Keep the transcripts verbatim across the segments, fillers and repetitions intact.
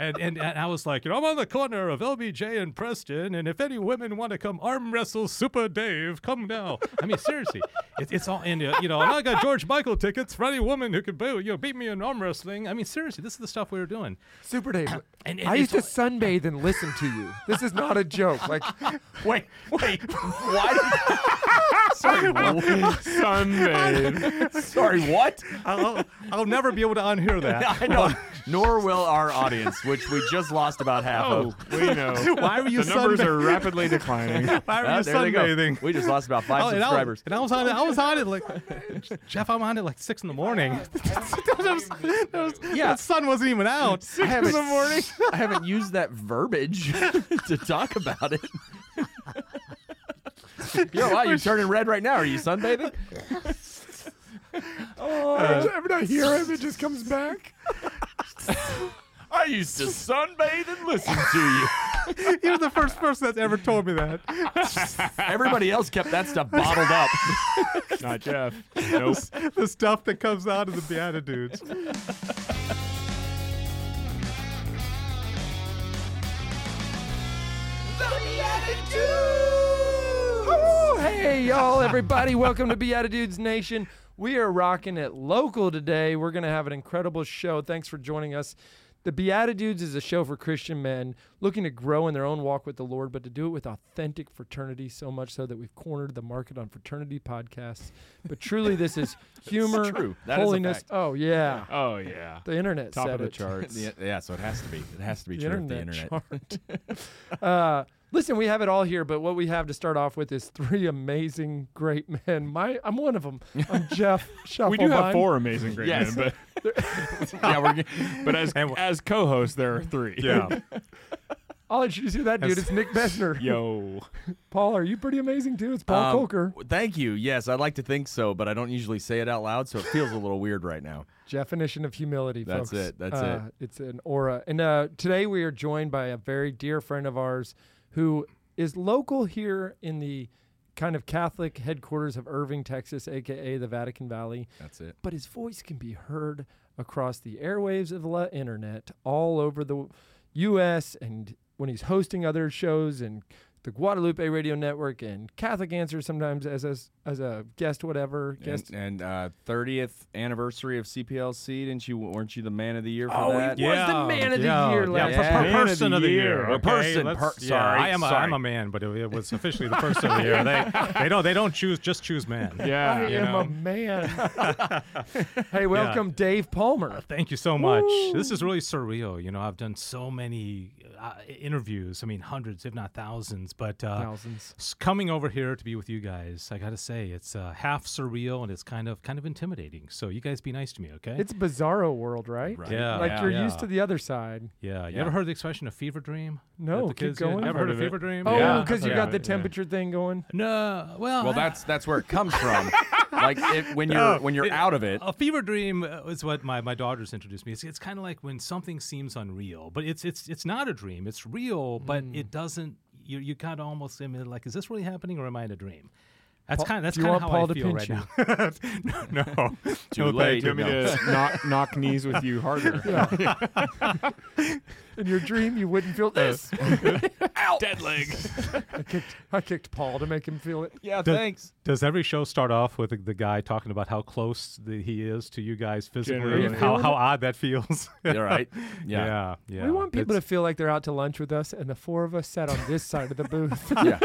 and, and and I was like, you know, I'm on the corner of L B J and Preston, and if any women want to come arm wrestle Super Dave, come now. I mean, seriously, it, it's all in, uh, you know, and I got George Michael tickets for any woman who could, you know, beat me in arm wrestling. I mean, seriously, this is the stuff we were doing. Super Dave, And, and I used to it's all- sunbathe and listen to you. This is not a joke. Like, Wait, wait. What? Sorry, what? Sunbathe. Sorry, what? I'll, I'll never be able to unhear that. I know. Nor will our audience, which we just lost about half Oh, of. we know. Why were you The numbers sunbathing? are rapidly declining. Why were Ah, you there they go. sunbathing? We just lost about five Oh, and I was- subscribers. And I was on it. I was on it like Jeff. I'm on it like six in the morning. That was- that was- Yeah. the sun wasn't even out. I haven't, in the morning. I haven't used that verbiage to talk about it. Yo, wow, you're turning red right now. Are you sunbathing? oh, every time I hear him, it just comes back. I used to sunbathe and listen to you. You're the first person that's ever told me that. Everybody else kept that stuff bottled up. Not Jeff. Nope. The stuff that comes out of the Beatitudes. Oh, hey, y'all, everybody. Welcome to Beatitudes Nation. We are rocking it local today. We're going to have an incredible show. Thanks for joining us. The Beatitudes is a show for Christian men looking to grow in their own walk with the Lord, but to do it with authentic fraternity, so much so that we've cornered the market on fraternity podcasts. But truly, this is humor, true. That is a holiness. fact. Oh, yeah. Oh, yeah. The internet Top said of the it. charts. Yeah, yeah, so it has to be. It has to be The true with the internet internet. chart. uh, listen, we have it all here, but what we have to start off with is three amazing great men. My, I'm one of them. I'm Jeff Shufflebine. We do have four amazing great Yes. men, but yeah, we're g- but as And- as co-hosts, there are three. Yeah. I'll introduce you to that dude. It's Nick Besner. Yo. Paul, are you pretty amazing too? It's Paul Um, Kolker. Thank you. Yes, I'd like to think so, but I don't usually say it out loud, so it feels a little weird right now. Definition of humility, That's folks. it. That's Uh, It's an aura. And uh, today we are joined by a very dear friend of ours who is local here in the kind of Catholic headquarters of Irving, Texas, a k a the Vatican Valley. That's it. But his voice can be heard across the airwaves of the internet all over the U S and when he's hosting other shows and the Guadalupe Radio Network and Catholic Answers sometimes as a, as a guest, whatever. Guest. And, and uh, thirtieth anniversary of C P L C, didn't you? Weren't you the man of the year for Oh, he that? was the man of the yeah, year yeah, last per- year. per Man of person the of the year. year. A okay? person, Let's- per- yeah, sorry, I am a, sorry. I'm a man, but it, it was officially the person of the year. They they don't they don't choose just choose man. Yeah. I you am know. a man. Hey, welcome, Dave Palmer. Thank you so much. Woo. This is really surreal. You know, I've done so many uh, interviews. I mean, hundreds, if not thousands. But uh, Thousands. s- coming over here to be with you guys, I got to say, it's uh, half surreal and it's kind of kind of intimidating. So you guys be nice to me, okay? It's bizarro world, right? Right. Yeah. Like Yeah. you're yeah. used to the other side. Yeah. You Yeah. ever heard the expression of fever dream? No, That the keep kids- going. Ever I've heard of heard of fever it. dream? Oh, Yeah. because you Yeah. got the Yeah. temperature thing going. No. Well, Well, I- that's that's where it comes from. Like if, when you're No, when you're it- out of it. A fever dream uh, is what my, my daughters introduced me. It's, it's kind of like when something seems unreal, but it's it's it's not a dream. It's real, but Mm. it doesn't. You you kind of almost I mean, like, is this really happening or am I in a dream? That's Paul- kind of that's do you kind of want how Paul I to feel pinch right now. no, Too no, late. thank Do you you. want me to knock, knock knees with you harder? In your dream, you wouldn't feel this. Dead leg. I kicked, I kicked Paul to make him feel it. Yeah, Does- thanks. Does every show start off with the, the guy talking about how close the, he is to you guys physically Generally. and how, how odd that feels? You're right. Yeah. yeah, yeah. We want people It's- to feel like they're out to lunch with us, and the four of us sat on this side of the booth. Yeah.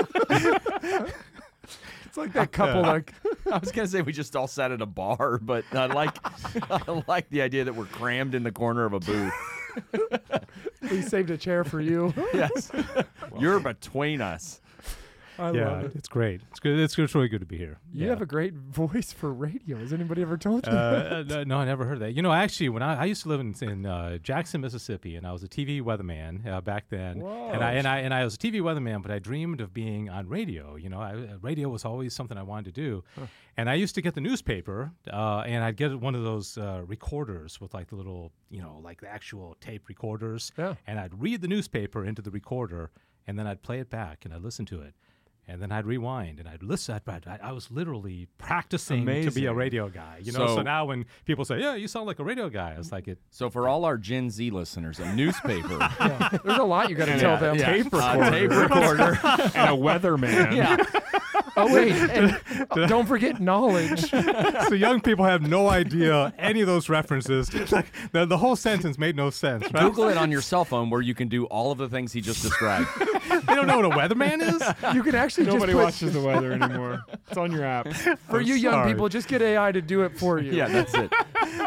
It's like that couple, like I was gonna say we just all sat at a bar, but I like I like the idea that we're crammed in the corner of a booth. we saved a chair for you. Yes. You're between us. I yeah, love it. it's great. It's good. It's, it's really good to be here. You yeah. have a great voice for radio. Has anybody ever told you Uh, that? uh, no, I never heard that. You know, actually, when I, I used to live in, in uh, Jackson, Mississippi, and I was a T V weatherman uh, back then, Whoa. and I and I and I was a T V weatherman, but I dreamed of being on radio. You know, I, uh, radio was always something I wanted to do, and I used to get the newspaper, uh, and I'd get one of those uh, recorders with like the little, you know, like the actual tape recorders, Yeah. and I'd read the newspaper into the recorder, and then I'd play it back, and I'd listen to it. and then I'd rewind and I'd listen. But I, I was literally practicing to be Amazing. a radio guy. You know, so, So- now when people say, "Yeah, you sound like a radio guy," it's like it. So for all our Gen Z listeners, a newspaper, Yeah. There's a lot you got to And tell a them. tape a recorder. tape recorder. and a weatherman. yeah. Oh wait, and uh, don't forget knowledge. So young people have no idea any of those references. It's like the, the whole sentence made no sense. Right? Google it on your cell phone where you can do all of the things he just described. They don't know what a weatherman is. You can actually Nobody just put, watches the weather anymore. It's on your app. for I'm you young sorry. people, just get A I to do it for you. Yeah, that's it.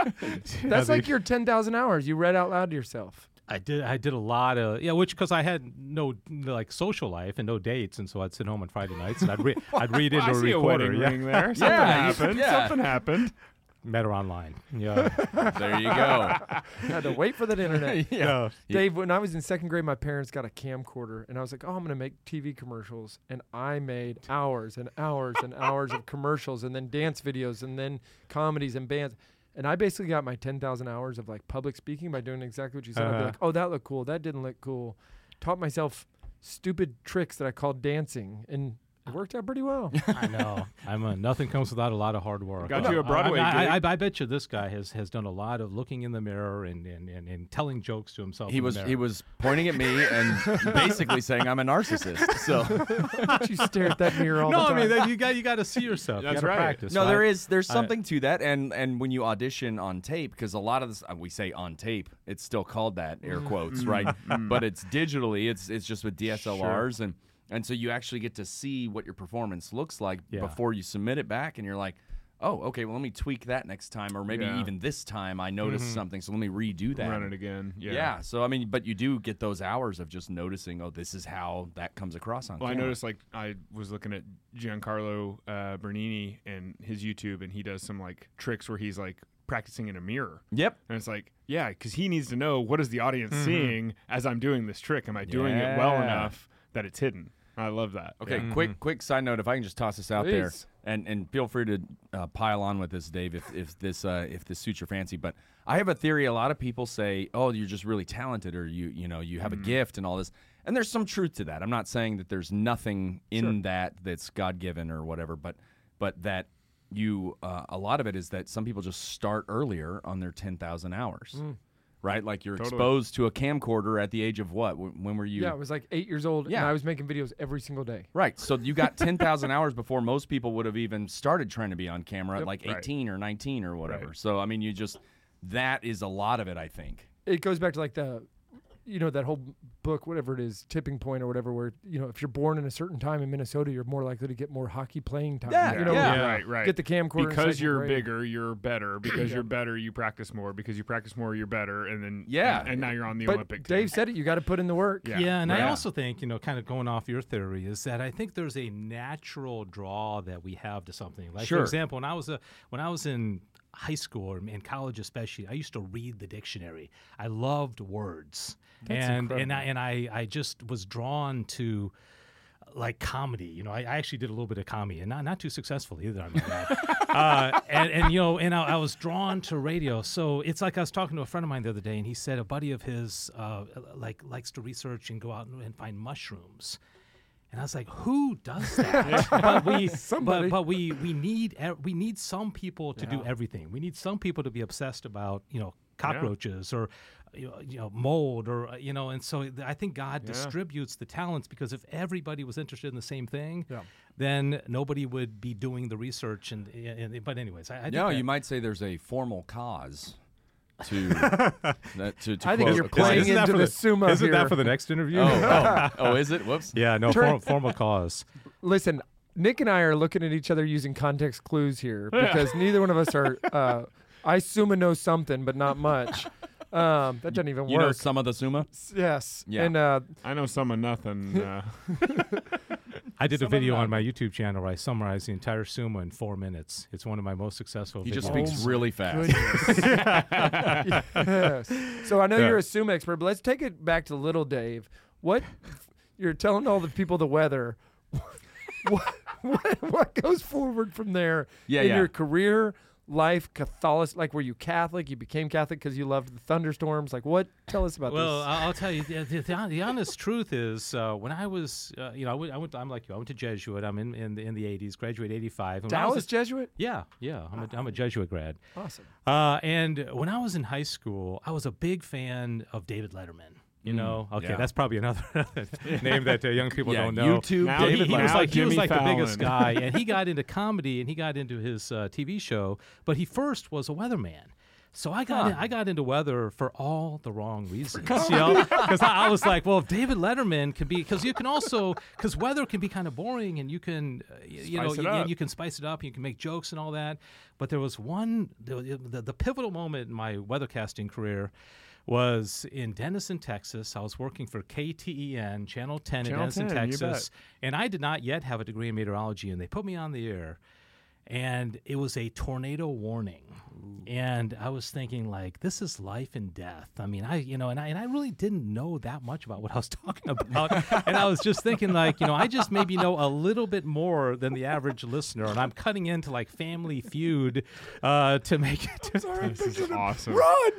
That's Yeah, like your ten thousand hours you read out loud to yourself. I did. I did a lot of yeah, which because I had no like social life and no dates, and so I'd sit home on Friday nights and I'd read. I'd read into I a see a recorder. wedding Yeah, ring there. Something Yeah, you- happened. yeah. Something happened. met her online. Yeah, There you go. I had to wait for that internet. yeah. Dave, when I was in second grade, my parents got a camcorder, and I was like, "Oh, I'm gonna make T V commercials," and I made hours and hours and hours of commercials, and then dance videos, and then comedies and bands. And I basically got my ten thousand hours of like public speaking by doing exactly what you said. I'd be Uh-huh. like, "Oh, that looked cool. That didn't look cool." Taught myself stupid tricks that I called dancing, and it worked out pretty well. I know. I'm a, nothing comes without a lot of hard work. Got Uh, you a Broadway I, I, gig. I, I bet you this guy has, has done a lot of looking in the mirror and, and, and, and telling jokes to himself. He in the was mirror. he was pointing at me and basically saying I'm a narcissist. So But you stare at that mirror all No, the I time. mean that you got you got to see yourself. That's you got to right. practice. no, right? there is there's I- something to that, and and when you audition on tape, because a lot of this uh, we say on tape, it's still called that, air quotes, right? But it's digitally, it's it's just with D S L Rs and. And so you actually get to see what your performance looks like Yeah. before you submit it back, and you're like, oh, okay, well, let me tweak that next time, or maybe Yeah. even this time I noticed something, so let me redo that. Run it again. Yeah. Yeah. So I mean, but you do get those hours of just noticing, oh, this is how that comes across on Well, I camera. noticed like I was looking at Giancarlo uh, Bernini and his YouTube, and he does some like tricks where he's like practicing in a mirror. Yep. And it's like, yeah, because he needs to know what is the audience seeing as I'm doing this trick. Am I doing it well Yeah. enough that it's hidden? I love that. Okay. Yeah. Quick, quick side note. If I can just toss this out there, Please. and and feel free to uh, pile on with this, Dave, if if this uh, if this suits your fancy. But I have a theory. A lot of people say, oh, you're just really talented, or you you know you have a gift and all this. And there's some truth to that. I'm not saying that there's nothing in that that's God given or whatever, but but that you uh, a lot of it is that some people just start earlier on their ten thousand hours. Right, like you're Totally. exposed to a camcorder at the age of what? Wh- When were you? Yeah, I was like eight years old, and Yeah. I was making videos every single day. Right. So you got ten thousand hours before most people would have even started trying to be on camera at Yep. like Right. eighteen or nineteen or whatever. Right. So, I mean, you just, that is a lot of it, I think. It goes back to like the, you know, that whole book, whatever it is, Tipping Point or whatever, where, you know, if you're born in a certain time in Minnesota, you're more likely to get more hockey playing time. Yeah, You know, yeah. you Right, right. get the camcorder in because second you're grade. bigger, you're better. Because Yeah. you're better, you practice more. Because you practice more, you're better. And then Yeah. and, and now you're on the But Olympic Dave team. said it, you got to put in the work. Yeah. Yeah, and I Right. also think, you know, kind of going off your theory, is that I think there's a natural draw that we have to something. Like, Sure. for example, when I was a when I was in high school or in college especially, I used to read the dictionary. I loved words. That's and and incredible. I, and I, I just was drawn to like comedy. You know, I, I actually did a little bit of comedy, and not not too successful either. I mean, uh, and and you know, and I, I was drawn to radio. So it's like I was talking to a friend of mine the other day, and he said a buddy of his uh, like likes to research and go out and, and find mushrooms. And I was like, "Who does that?" but we, Somebody. but, but we, we need, e- we need some people to do Yeah. everything. We need some people to be obsessed about, you know, cockroaches or, you know, you know, mold or, uh, you know. And so th- I think God Yeah. distributes the talents, because if everybody was interested in the same thing, Yeah. then nobody would be doing the research. And, and but anyways, I, I think No, that- you might say there's a formal cause to that. To, to I think quote you're a playing classic- into the summa Isn't here. that for the next interview? Oh, oh, oh, is it? Whoops. yeah, no, Turn- form, formal cause. Listen, Nick and I are looking at each other using context clues here because neither one of us are. Uh, I Summa know something, but not much. Um, that doesn't even You work. know some of the Summa? Yes. Yeah. And uh, I know some of nothing. Uh, I did a Some of video them. on my YouTube channel where I summarized the entire Summa in four minutes. It's one of my most successful He videos. just Oh speaks my really fast. yes. So I know Yeah. you're a Summa expert, but let's take it back to little Dave. What you're telling all the people the weather. what, what what goes forward from there Yeah, in yeah. your career, life, Catholic? Like, were you Catholic? You became Catholic because you loved the thunderstorms? Like, what? Tell us about Well, this. I- I'll tell you. The, the, the hon- the honest truth is, uh, when I was, uh, you know, I went, I went. I'm like you. I went to Jesuit. I'm in in the, in the eighties. Graduated eighty-five. And when I was Dallas Jesuit? a- yeah, yeah. I'm a, I'm a Jesuit grad. Awesome. Uh, and when I was in high school, I was a big fan of David Letterman. You know, okay, yeah. that's probably another name that uh, young people Yeah, don't know. YouTube Now He- David he, Letterman. was Now like he was Jimmy like the biggest Fallon. guy, and he got into comedy and he got into his uh, T V show. But he first was a weatherman. So I got Huh. in, I got into weather for all the wrong reasons, you know, because I, I was like, well, if David Letterman can be, because you can also, because weather can be kind of boring, and you can, uh, y- you know, Spice it you, up. you can spice it up, you can make jokes and all that. But there was one, the, the, the pivotal moment in my weathercasting career was in Denison, Texas. I was working for K T E N, Channel ten Channel in Denison, ten, you Texas, and I did not yet have a degree in meteorology, and they put me on the air. And it was a tornado warning. And I was thinking, like, this is life and death. I mean, I, you know, and I, and I really didn't know that much about what I was talking about. And I was just thinking, like, you know, I just maybe know a little bit more than the average listener. And I'm cutting into, like, Family Feud uh, to make it. To, This is awesome.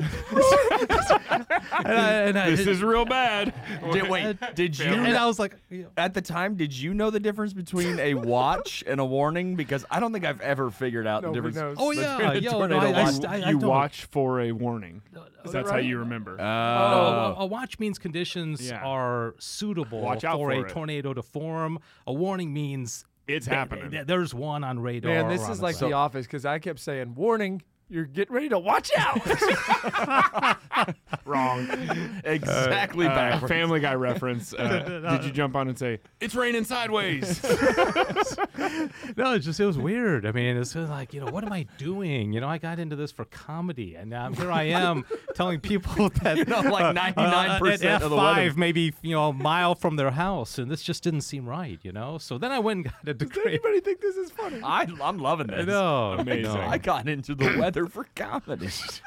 and I, and I, This is real bad. Did, wait, did you? and I was like, you know, At the time, did you know the difference between a watch and a warning? Because I don't think I've ever figured out Nobody the difference. knows. oh, yeah. between a Yo, no, tornado I, I, watch. st- I, I you don't- watch for a warning. Is That's that how right? you remember. Oh, Oh. a, a watch means conditions Yeah. are suitable Watch out for for a it. tornado to form. A warning means It's th- happening. th- there's one on radar. Man, this or on is the like ground. The Office because I kept saying, warning, you're getting ready to watch out. Wrong. Exactly Uh, backwards. Family Guy reference. Uh, did you jump on and say, it's raining sideways? No, it's just it was weird. I mean, it's just like, you know, what am I doing? You know, I got into this for comedy, and now here I am telling people that You know, like ninety-nine percent at of the F five, weather. maybe you know, a mile from their house, and this just didn't seem right. You know, so then I went and got a Does degree. anybody think this is funny? I, I'm loving I this. know, Amazing. I know. I got into the weather for comedy.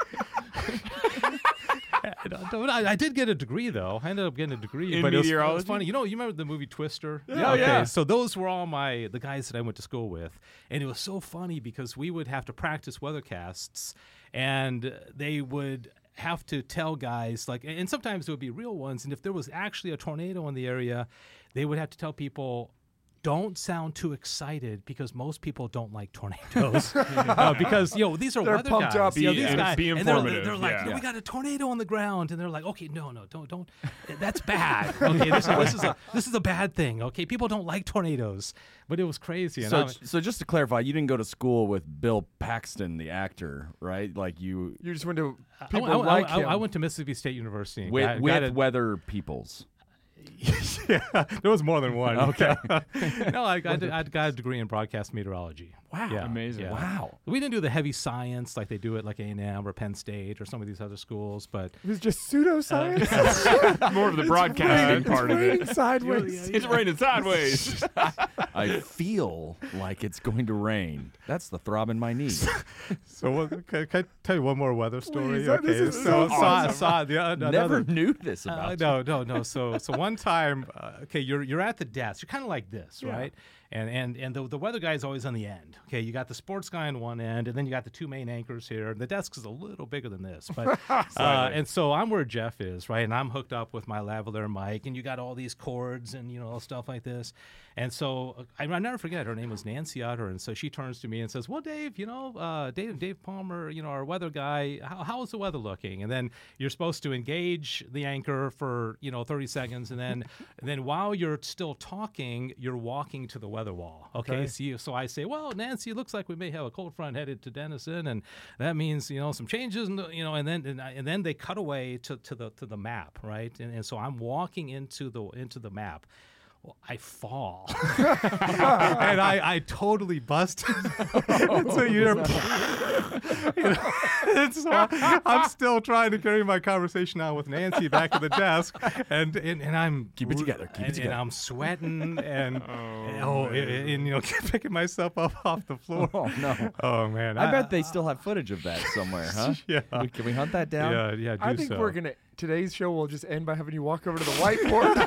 I, I did get a degree though. I ended up getting a degree, In but it was, it was meteorology? funny. You know, you remember the movie Twister? Yeah, okay, yeah. So those were all my the guys that I went to school with, and it was so funny because we would have to practice weathercasts, and they would have to tell guys like, and sometimes it would be real ones, and if there was actually a tornado in the area, they would have to tell people, don't sound too excited because most people don't like tornadoes. uh, because, you know, these are They're weather pumped guys. up. You know, Be- these yeah, guys, be and they're, they're, informative, they're like, yeah. "Yeah, we got a tornado on the ground. And they're like, okay, no, no, don't, don't. That's bad. Okay, this, this, is a, this is a bad thing. Okay, people don't like tornadoes. But it was crazy. And So, I'm- so just to clarify, you didn't go to school with Bill Paxton, the actor, right? Like you You just went to I- people I, I, like I, him. I went to Mississippi State University. and with, got- with got a- weather peoples. yeah, there was more than one. Okay. no, I got, I got a degree in broadcast meteorology. Wow. Yeah, Amazing. yeah. Wow. We didn't do the heavy science like they do at like A and M or Penn State or some of these other schools, but It was just pseudoscience. More of the broadcasting part of Raining it. sideways. It's raining sideways. I feel like it's going to rain. That's the throb in my knee. so what, can, can I tell you one more weather story? Please, uh, this is so so saw, awesome. saw the, uh, Never another. knew this Uh, about no, no, no. So, so one time, uh, okay, you're you're at the desk. You're kind of like this, Yeah. right? And and and the the weather guy is always on the end. Okay, you got the sports guy on one end, and then you got the two main anchors here. The desk is a little bigger than this, but uh, and so I'm where Jeff is, right? And I'm hooked up with my lavalier mic, and you got all these cords and you know stuff like this. And so uh, I, I never forget. Her name was Nancy Utter, and so she turns to me and says, "Well, Dave, you know, uh, Dave Dave Palmer, you know, our weather guy. How, how's the weather looking?" And then you're supposed to engage the anchor for you know thirty seconds, and then and then while you're still talking, you're walking to the weather wall. Okay, Okay. so, you, so I say, "Well, Nancy, it looks like we may have a cold front headed to Denison, and that means you know some changes, and you know." And then and, I- and then they cut away to, to the to the map, right? And, and so I'm walking into the into the map. Well, I fall, and I, I totally busted. And so you're, you know, and so I'm still trying to carry my conversation on with Nancy back at the desk, and and, and I'm Keep it together, keep it and, together. and I'm sweating, and Oh, and, oh, and, man. and, you know, picking myself up off the floor. Oh, no. Oh man, I bet they still have footage of that somewhere, huh? Yeah. We- Can we hunt that down? Yeah, yeah. Do I think so. we're gonna today's show will just end by having you walk over to the whiteboard.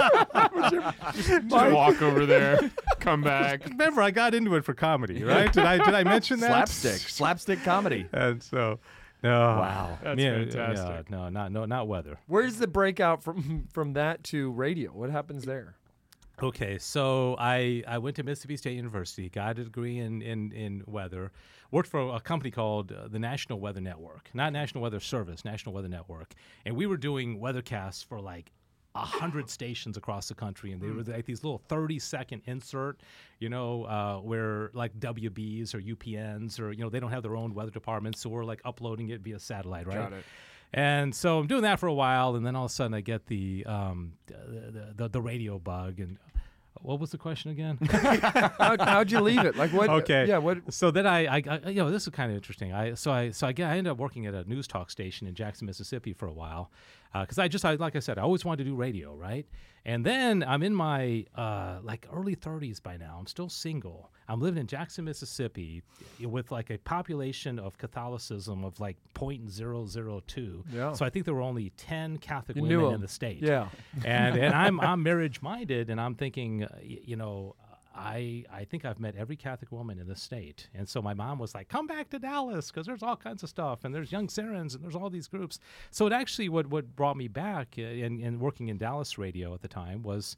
Just walk over there, come back. Remember, I got into it for comedy, right? Did I did I mention that? Slapstick, slapstick comedy. And so, no. Wow. That's yeah, fantastic. Yeah, no, not no, not weather. Where's the breakout from from that to radio? What happens there? Okay, so I, I went to Mississippi State University, got a degree in, in, in weather, worked for a company called uh, the National Weather Network, not National Weather Service, National Weather Network. And we were doing weathercasts for like a hundred stations across the country, and they were like these little thirty second insert, you know, uh, where like W Bs or U P Ns or, you know, they don't have their own weather departments, so we're like uploading it via satellite, right? Got it. And so I'm doing that for a while, and then all of a sudden I get the um, the, the, the radio bug. And what was the question again? How, how'd you leave it? Like what? Okay. Yeah. What? So then I, I, I, you know, this is kind of interesting. I so I so I, get, I ended up working at a news talk station in Jackson, Mississippi for a while, because I just I, like I said, I always wanted to do radio, right? And then I'm in my uh, like early thirties by now. I'm still single. I'm living in Jackson, Mississippi, with like a population of Catholicism of like zero point zero zero two. Yeah. So I think there were only ten Catholic You knew women 'em. in the state. Yeah. and and I'm I'm marriage minded, and I'm thinking, uh, y- you know, I I think I've met every Catholic woman in the state, and so my mom was like, "Come back to Dallas, because there's all kinds of stuff, and there's Young Sarens, and there's all these groups." So it actually what what brought me back uh, in, in working in Dallas radio at the time was.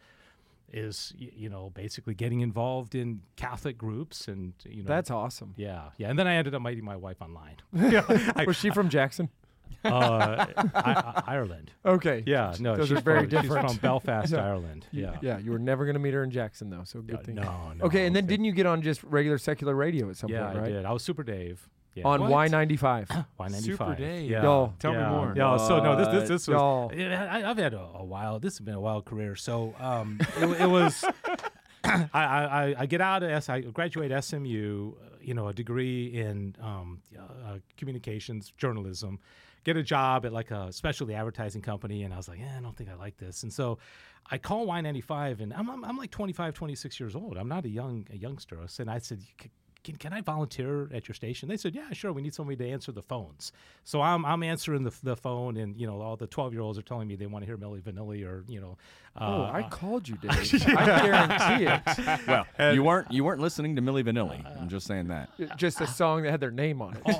Is y- you know basically getting involved in Catholic groups, and you know That's awesome. yeah yeah, and then I ended up meeting my wife online. Was she from Jackson? uh, I, I, Ireland. Okay. Yeah, no, Those she's are very from, different. She's from Belfast, Yeah. Ireland. Yeah. Yeah. You were never going to meet her in Jackson, though. So good Uh, thing. no, no. Okay, and then didn't you get on just regular secular radio at some Yeah, point, I right? did. I was Super Dave. Yeah. On What? Y ninety-five. Y ninety-five. Super Dave. Yeah. Y'all. Tell me yeah. more. Yeah. So no, this this this was. Y'all. Yeah, I, I've had a, a while. This has been a wild career. So um, it, it was. I, I I get out of S. I graduate S M U. Uh, you know, a degree in um, uh, communications journalism. Get a job at like a specialty advertising company, and I was like, eh, I don't think I like this. And so I call Y ninety-five, and I'm, I'm I'm like twenty-five, twenty-six years old. I'm not a young a youngster. And I said, Can, can I volunteer at your station? They said, yeah, sure. We need somebody to answer the phones. So I'm I'm answering the the phone, and you know all the twelve year olds are telling me they want to hear Milli Vanilli or you know. Uh, Oh, I called you, Dave. I guarantee it. Well, you weren't you weren't listening to Milli Vanilli. I'm just saying that Just a song that had their name on it.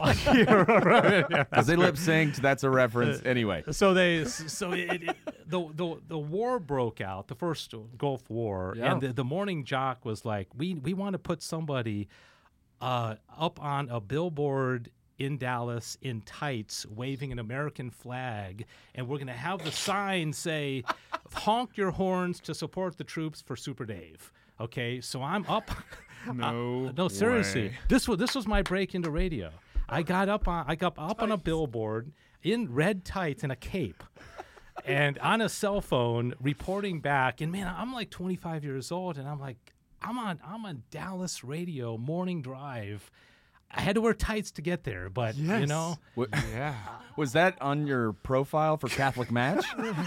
because they lip synced. That's a reference anyway. So they so it, it, the the the war broke out, the first Gulf War, Yeah. and the, the morning jock was like, we we want to put somebody uh, up on a billboard in Dallas in tights waving an American flag, and we're going to have the sign say, honk your horns to support the troops for Super Dave. Okay, so I'm up. No, Uh, no, seriously. way. This was this was my break into radio. I got up on I got up on a billboard in red tights and a cape. And on a cell phone reporting back, and man, I'm like twenty-five years old, and I'm like, I'm on I'm on Dallas radio morning drive. I had to wear tights to get there, but you Yes. know, Wa- Yeah. Was that on your profile for Catholic Match?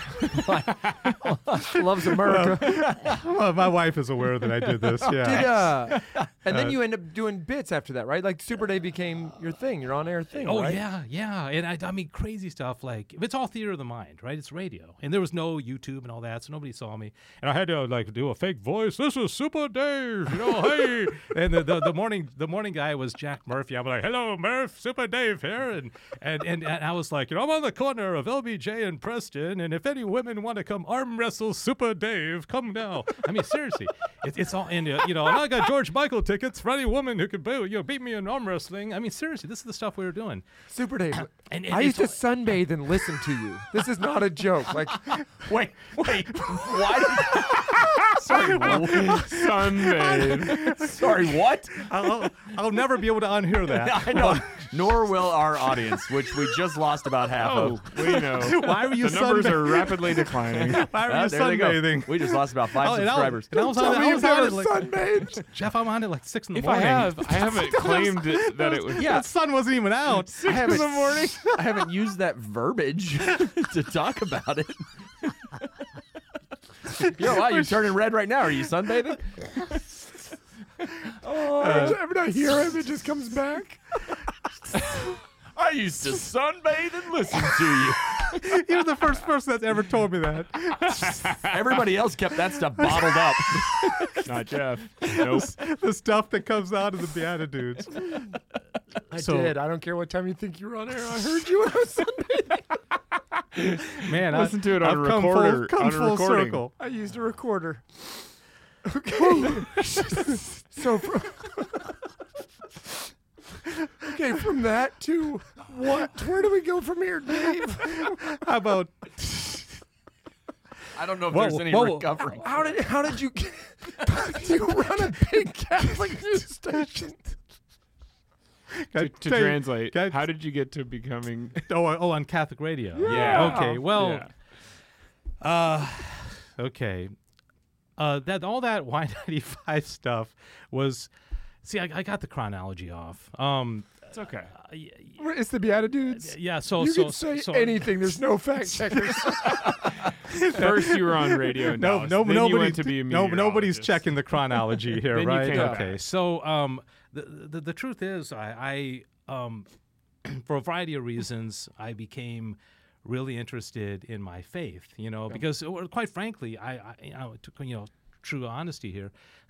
Loves America. well, my wife is aware that I did this. Did, uh, and then you end up doing bits after that, right? Like Super Dave became your thing, your on-air thing, Oh right? yeah, yeah, and I, I mean crazy stuff like it's all theater of the mind, right? It's radio, and there was no YouTube and all that, so nobody saw me, and I had to like do a fake voice. This is Super Dave, you know, hey. And the, the the morning the morning guy was Jack Murphy. I'm like, hello, Murph, Super Dave here, and and and, and I was like, you know, I'm on the corner of L B J and Preston, and if any women want to come arm wrestle Super Dave, come now. I mean, seriously, it, it's all in uh, you know. And I got George Michael tickets for any woman who could boo, you know, beat me in arm wrestling. I mean, seriously, this is the stuff we were doing. Super Dave. And, I used to sunbathe and listen to you. This is not a joke. Like, wait, wait. Why? Sorry, what? Sunbathe. Sorry, what? I'll, I'll never be able to unhear that. I know. Nor will our audience, which we just lost about half Oh, of. we know. Why were you The numbers sunbathing? are rapidly declining. Why were Ah, you there they go. sunbathing? We just lost about five Oh, and I was- subscribers. and I was tell on, me I you've was on never it like, sunbathed. Jeff, I'm on it like six in the If I morning. have, I haven't claimed it, that it was. Yeah. The sun wasn't even out. I haven't, in the morning. I haven't used that verbiage to talk about it. Yo, wow, you're turning red right now. Are you sunbathing? Oh, every time I hear him, it just comes back. I used to sunbathe and listen to you. You're the first person that's ever told me that. Everybody else kept that stuff bottled up. Not Jeff. Nope. The stuff that comes out of the Beatitudes. I So- did. I don't care what time you think you were on air. I heard you on Sunday. Man, Listen I, to it on I've a come recorder, Full, come on a full recording. circle. I used a recorder. Okay. so from okay, from that to what? Where do we go from here, Dave? How about I don't know if Whoa, there's any whoa. recovering. How did how did you get, you run a big Catholic news station? To, to Tell you- translate, can I- how did you get to becoming? oh, oh, on Catholic radio? Yeah. Okay. Well, Yeah. Uh, okay. Uh, that all that Y ninety-five stuff was. See, I, I got the chronology off. Um, It's okay. uh, y- It's the Beatitudes. yeah. So You so can say so, anything. There's no fact checkers. First, you were on radio in No, Dallas. no, then you nobody, went to be a no, nobody's meteorologist. checking the chronology here, Then you right? came Okay. back. So, um, the, the the truth is, I, I um, for a variety of reasons, I became really interested in my faith. You know, because or quite frankly, I, I you know, to, you know, true honesty here,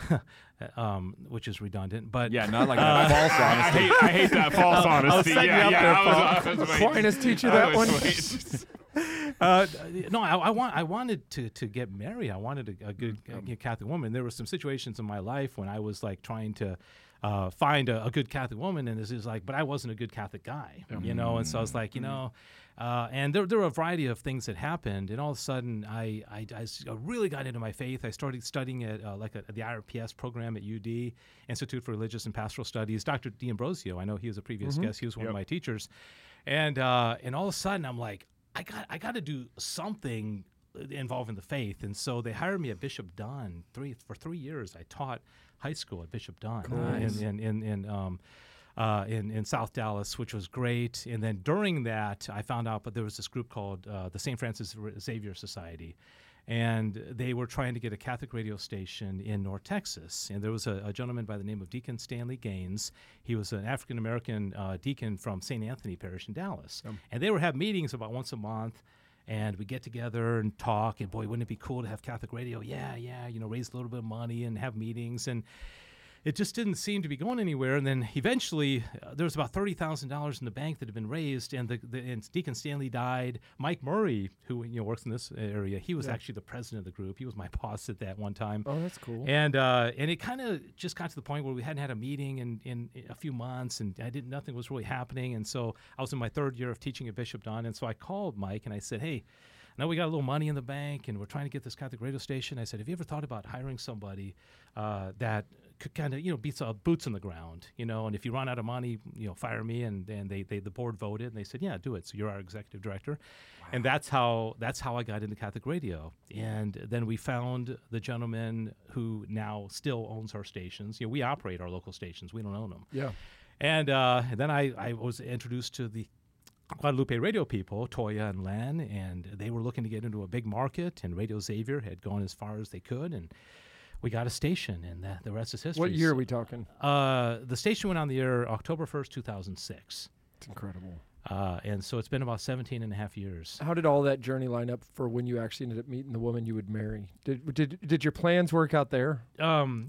um, which is redundant, but Yeah, not like that false I honesty. hate, I hate that false honesty. setting yeah, you up yeah. there, I was, I was waiting. Aquinas teach you I that was one. waiting. Uh, no, I, I want. I wanted to to get married. I wanted a, a good a Catholic woman. There were some situations in my life when I was like trying to uh, find a, a good Catholic woman, and this is like, but I wasn't a good Catholic guy, you know. And so I was like, you know, uh, and there there were a variety of things that happened, and all of a sudden I I, I s- I really got into my faith. I started studying at uh, like a, the I R P S program at U D, Institute for Religious and Pastoral Studies. Doctor D'Ambrosio, I know he was a previous guest. He was one Yep. of my teachers, and uh, and all of a sudden I'm like, I got I got to do something involving the faith, and so they hired me at Bishop Dunn. Three for three years, I taught high school at Bishop Dunn uh, Nice. in in in, in um, uh, in in South Dallas, which was great. And then during that, I found out, but there was this group called uh, the Saint Francis Xavier Society. And they were trying to get a Catholic radio station in North Texas. And there was a, a gentleman by the name of Deacon Stanley Gaines. He was an African American uh, deacon from Saint Anthony Parish in Dallas. And they would have meetings about once a month. And we get together and talk. And boy, wouldn't it be cool to have Catholic radio? Yeah, yeah, you know, raise a little bit of money and have meetings. And it just didn't seem to be going anywhere. And then eventually, uh, there was about thirty thousand dollars in the bank that had been raised, and the, the and Deacon Stanley died. Mike Murray, who you know works in this area, he was actually the president of the group. He was my boss at that one time. Oh, that's cool. And uh, and it kind of just got to the point where we hadn't had a meeting in, in a few months, and I didn't nothing was really happening. And so I was in my third year of teaching at Bishop Dunn, and so I called Mike and I said, hey. Now we got a little money in the bank, and we're trying to get this Catholic radio station. I said, have you ever thought about hiring somebody uh, that could kind of, you know, be some boots on the ground, you know? And if you run out of money, you know, fire me. And and they, they the board voted, and they said, yeah, do it. So you're our executive director, and that's how that's how I got into Catholic radio. And then we found the gentleman who now still owns our stations. You know, we operate our local stations. We don't own them. Yeah. And uh, then I, I was introduced to the Guadalupe radio people, Toya and Len, and they were looking to get into a big market, and Radio Xavier had gone as far as they could, and we got a station, and the, the rest is history. What year are we talking? Uh, the station went on the air October first, two thousand six. It's incredible. Uh, and so it's been about seventeen and a half years. How did all that journey line up for when you actually ended up meeting the woman you would marry? Did did did your plans work out there? Um,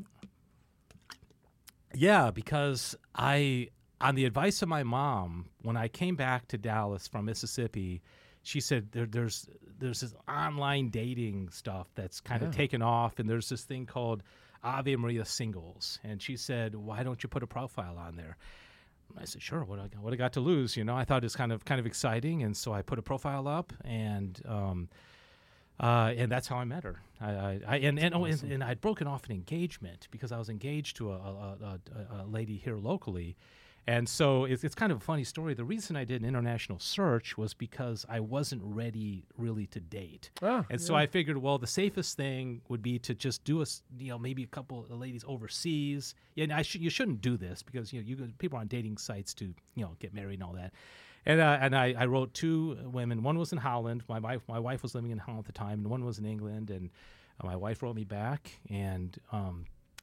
yeah, because I, on the advice of my mom, when I came back to Dallas from Mississippi, she said there, there's there's this online dating stuff that's kind of Yeah. taken off, and there's this thing called Ave Maria Singles, and she said, why don't you put a profile on there? I said, sure. What I got, what I got to lose, you know? I thought it was kind of kind of exciting, and so I put a profile up, and um, uh, and that's how I met her. I, I, I and and, oh, and and I'd broken off an engagement because I was engaged to a a, a, a lady here locally, and so it's it's kind of a funny story. The reason I did an international search was because I wasn't ready really to date. Ah, And so I figured, well, the safest thing would be to just do a, s- you know, maybe a couple of ladies overseas. Yeah, and I should, you shouldn't do this because you know, you people are on dating sites to, you know, get married and all that. And uh, and I, I wrote two women. One was in Holland. My wife my wife was living in Holland at the time, and one was in England. And uh, my wife wrote me back, and um,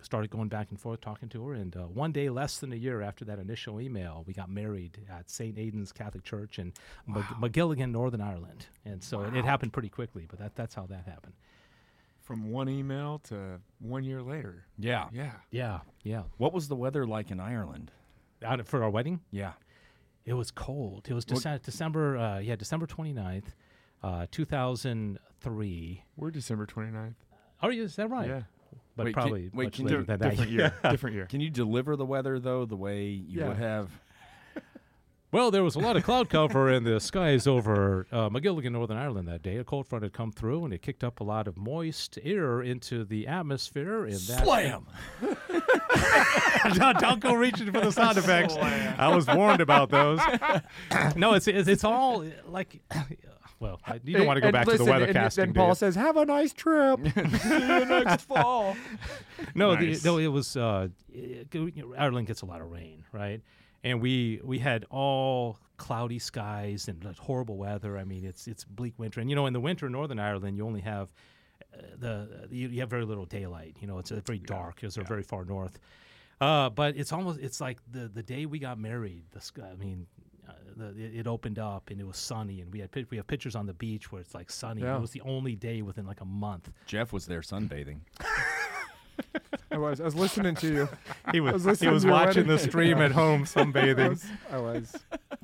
started going back and forth talking to her. And uh, one day, less than a year after that initial email, we got married at Saint Aidan's Catholic Church in wow. Mag- McGilligan, Northern Ireland. And so wow. it, it happened pretty quickly, but that that's how that happened. From one email to one year later. Yeah. Yeah. Yeah. Yeah. What was the weather like in Ireland? Out for our wedding? Yeah. It was cold. It was Dece- December, uh, yeah, December twenty-ninth, uh, two thousand three. We're December twenty-ninth. Oh, is that right? Yeah. But wait, probably can, wait, much can later you, than different that. year. Different year. Can you deliver the weather, though, the way you Yeah. would have? Well, there was a lot of cloud cover in the skies over uh, McGilligan, Northern Ireland that day. A cold front had come through, and it kicked up a lot of moist air into the atmosphere. And that Slam! don't, don't go reaching for the sound effects. I was warned about those. No, it's, it's it's all like, well, I, you don't want to go And back listen, to the weather and casting. Then do Paul you? says, "Have a nice trip. See you next fall." No, Nice. the, no, it was uh, it, you know, Ireland gets a lot of rain, right? And we we had all cloudy skies and like, horrible weather. I mean, it's it's bleak winter, and you know, in the winter in Northern Ireland, you only have uh, the you, you have very little daylight. You know, it's uh, very dark because they're yeah. very far north. Uh, but it's almost it's like the the day we got married. The sky, I mean. Uh, the, it, it opened up and it was sunny, and we had pic- we have pictures on the beach where it's like sunny. Yeah. It was the only day within like a month. Jeff was there sunbathing. I was. I was listening to you. He was, was he listening was to your watching the wedding. stream at home I sunbathing. was. I was.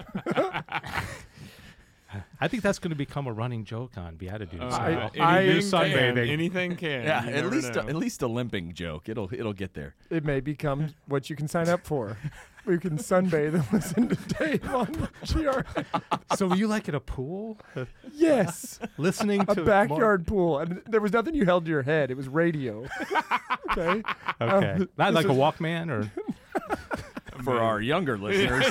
I think that's going to become a running joke on Beatitudes. Uh, I- Uh, I- you anything can. sunbathing. Anything can. Yeah, You at never least know. a, at least a limping joke. It'll it'll get there. It may become what you can sign up for. We can sunbathe and listen to Dave on G R. So were you like at a pool, uh, Yes, listening a to backyard pool, and there was nothing you held to your head. It was radio. Okay. More? Okay, Um, not this like a is- Walkman or. For our younger listeners,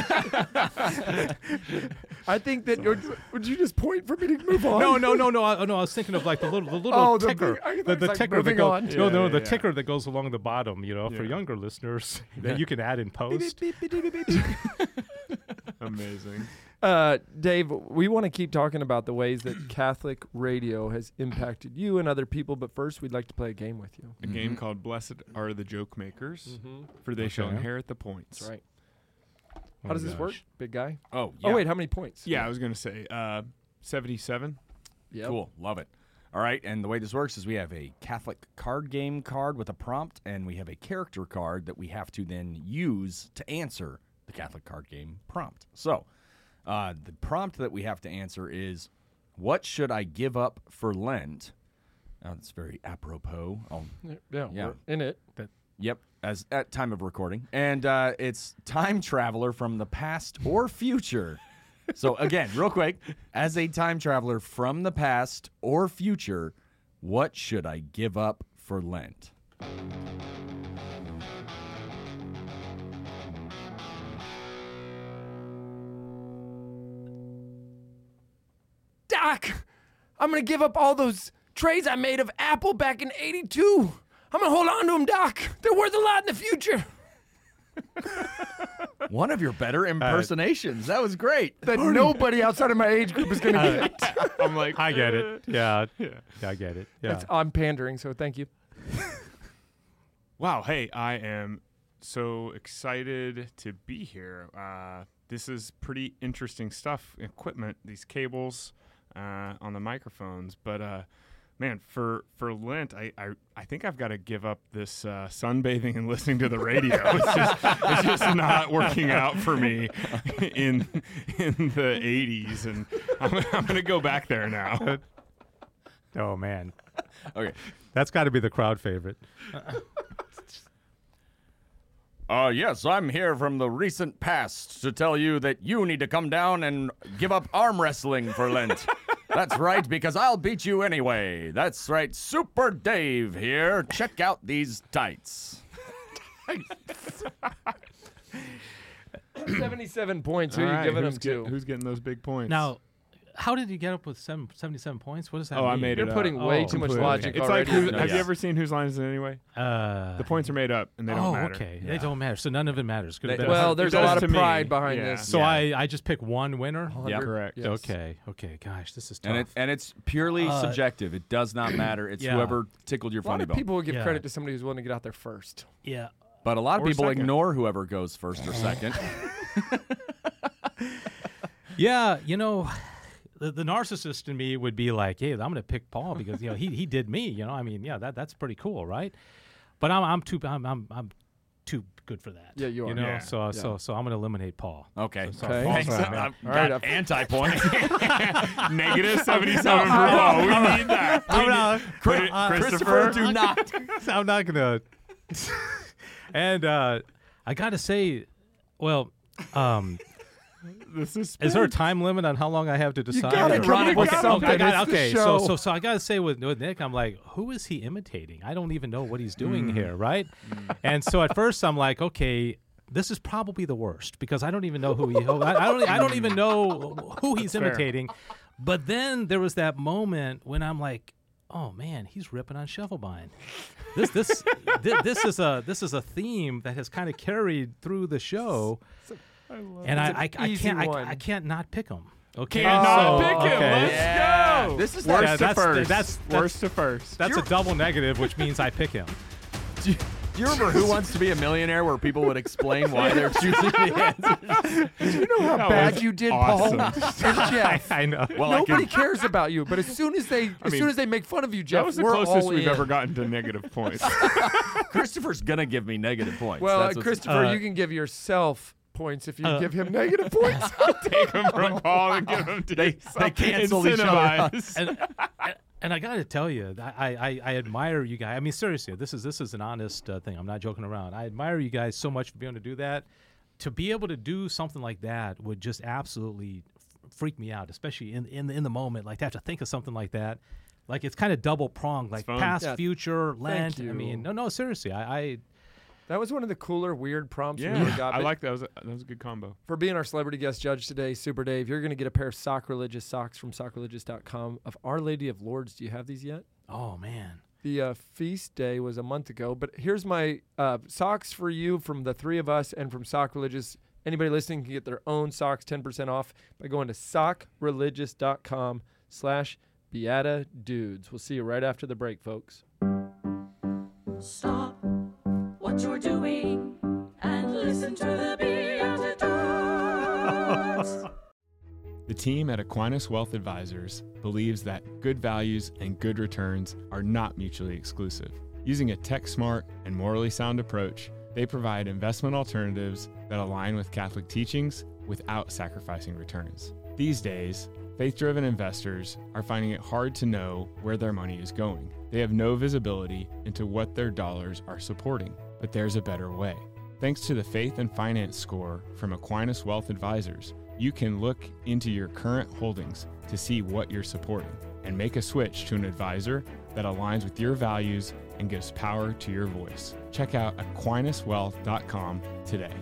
I think that you're, would you just point for me to move on? No, no, no, no. I, no, I was thinking of like the little, the little Oh, the ticker, big- I thought the, it was the like ticker that moving goes. on. No, Yeah, no, yeah, the yeah. ticker that goes along the bottom. You know, for Yeah. younger listeners that you can add in post. Amazing. Uh, Dave, we want to keep talking about the ways that Catholic radio has impacted you and other people, but first we'd like to play a game with you. A game called Blessed Are the Joke Makers, for they shall Okay. inherit the points. That's right. Oh How does my this work, gosh. big guy? oh yeah, Oh, wait, how many points? Yeah, I was going to say uh, seventy-seven. Yep. cool, love it. All right, and the way this works is we have a Catholic card game card with a prompt, and we have a character card that we have to then use to answer the Catholic card game prompt. So, uh, the prompt that we have to answer is, "What should I give up for Lent?" Now, that's very apropos. I'll Yeah, Yeah. we're in it. Yep, as at time of recording, and uh, it's time traveler from the past or future. So again, real quick, as a time traveler from the past or future, what should I give up for Lent? Doc, I'm going to give up all those trays I made of apple back in eighty-two. I'm going to hold on to them, Doc. They're worth a lot in the future. One of your better impersonations. That was great. That nobody outside of my age group is going to get. I'm like, I get it. Yeah, Yeah. yeah, I get it. Yeah. That's, I'm pandering, so thank you. Wow, hey, I am so excited to be here. Uh, this is pretty interesting stuff, equipment, these cables uh, on the microphones. But uh, man, for for Lent, I I, I think I've got to give up this uh, sunbathing and listening to the radio. It's just it's just not working out for me in in the eighties, and I'm, I'm going to go back there now. Oh man, Okay. that's got to be the crowd favorite. Uh, yes, I'm here from the recent past to tell you that you need to come down and give up arm wrestling for Lent. That's right, because I'll beat you anyway. That's right, Super Dave here. Check out these tights. seventy-seven points. Who are All you right, giving who's them get- to? Who's getting those big points? Now, how did you get up with seven, seventy-seven points? What does that Oh, mean? I made You're it putting up. way Oh, too much Completely. logic It's already. like, who, into have this. you ever seen Whose Line Is It Anyway? Uh, The points are made up, and they don't oh, matter. okay. Yeah. They don't matter. So none of it matters. Could have They- been a Well, hundred- there's It a does lot to of me. pride behind Yeah. this. So Yeah. I, I just pick one winner? Yeah. Correct. Yes. Okay. Okay. Gosh, this is tough. And it and it's purely Uh, subjective. It does not matter. It's yeah. whoever tickled your A lot funny of bone. people would give Yeah. credit to somebody who's willing to get out there first. yeah. But a lot of Or people second. ignore whoever goes first or second. Yeah, you know, the, the narcissist in me would be like, "Hey, I'm going to pick Paul because you know he he did me." You know, I mean, yeah, that that's pretty cool, right? But I'm I'm too I'm I'm, I'm too good for that. Yeah, you are. You know, Yeah. so so so I'm going to eliminate Paul. Okay. So- Okay. Paul's Thanks. out. I've All right, got I've- anti-point. Negative seventy-seven for Paul. We need that. We I'm need- not- Put it- uh, Christopher, do not. I'm not gonna. And uh, I gotta say, well, um, This is. is there a time limit on how long I have to decide? gotta Or- come up with okay, something. Okay, I got- It's the okay, show. so so so I gotta say with, with Nick, I'm like, who is he imitating? I don't even know what he's doing Mm. here, right? And so at first I'm like, okay. This is probably the worst because I don't even know who he. Who, I, I don't. I don't even know who he's fair. imitating. But then there was that moment when I'm like, oh man, he's ripping on Shovelbein. This this thi- this is a this is a theme that has kind of carried through the show, and I It's I, an I easy can't I, one. I can't not pick him. Okay, Can't not so- pick him. okay. Let's Yeah. go. This is worst Yeah, to that's- first. that's- that's- worst to first. That's a double negative, which means I pick him. Do you, do you remember Who Wants to Be a Millionaire, where people would explain why they're choosing the answers? Do you know how That bad was you did, awesome. Paul? And Jeff. I know. Well, I Nobody can, cares about you, but as soon as they, as mean, soon as they make fun of you, Jeff, That was the we're closest all we've in. ever gotten to negative points. Christopher's gonna give me negative points. Well, That's uh, what's- Christopher, uh, you can give yourself points if you uh, give him negative points. Take him from Paul and give him to They- yourself. they cancel each other out. Incentivize. and, and- and I got to tell you, I, I I admire you guys. I mean, seriously, this is this is an honest uh, thing. I'm not joking around. I admire you guys so much for being able to do that. To be able to do something like that would just absolutely f- freak me out, especially in in the, in the moment. Like to have to think of something like that. Like it's kind of double pronged, like fun. past, Yeah. future, Lent. I you. mean, no, no, seriously, I, I That was one of the cooler, weird prompts we ever Yeah, got. I But like that. That was, a, that was a good combo. for being our celebrity guest judge today, Super Dave, you're going to get a pair of Sock Religious socks from sock religious dot com of Our Lady of Lourdes. Do you have these yet? oh man, The uh, feast day was a month ago, but here's my uh, socks for you from the three of us and from Sock Religious. Anybody listening can get their own socks ten percent off by going to sock religious dot com slash Beata Dudes. We'll see you right after the break, folks. Stop what you're doing and listen to the Beatitudes. The team at Aquinas Wealth Advisors believes that good values and good returns are not mutually exclusive. Using a tech-smart and morally sound approach, they provide investment alternatives that align with Catholic teachings without sacrificing returns. These days, faith-driven investors are finding it hard to know where their money is going. They have no visibility into what their dollars are supporting, but there's a better way. Thanks to the Faith and Finance Score from Aquinas Wealth Advisors, you can look into your current holdings to see what you're supporting and make a switch to an advisor that aligns with your values and gives power to your voice. Check out aquinas wealth dot com today.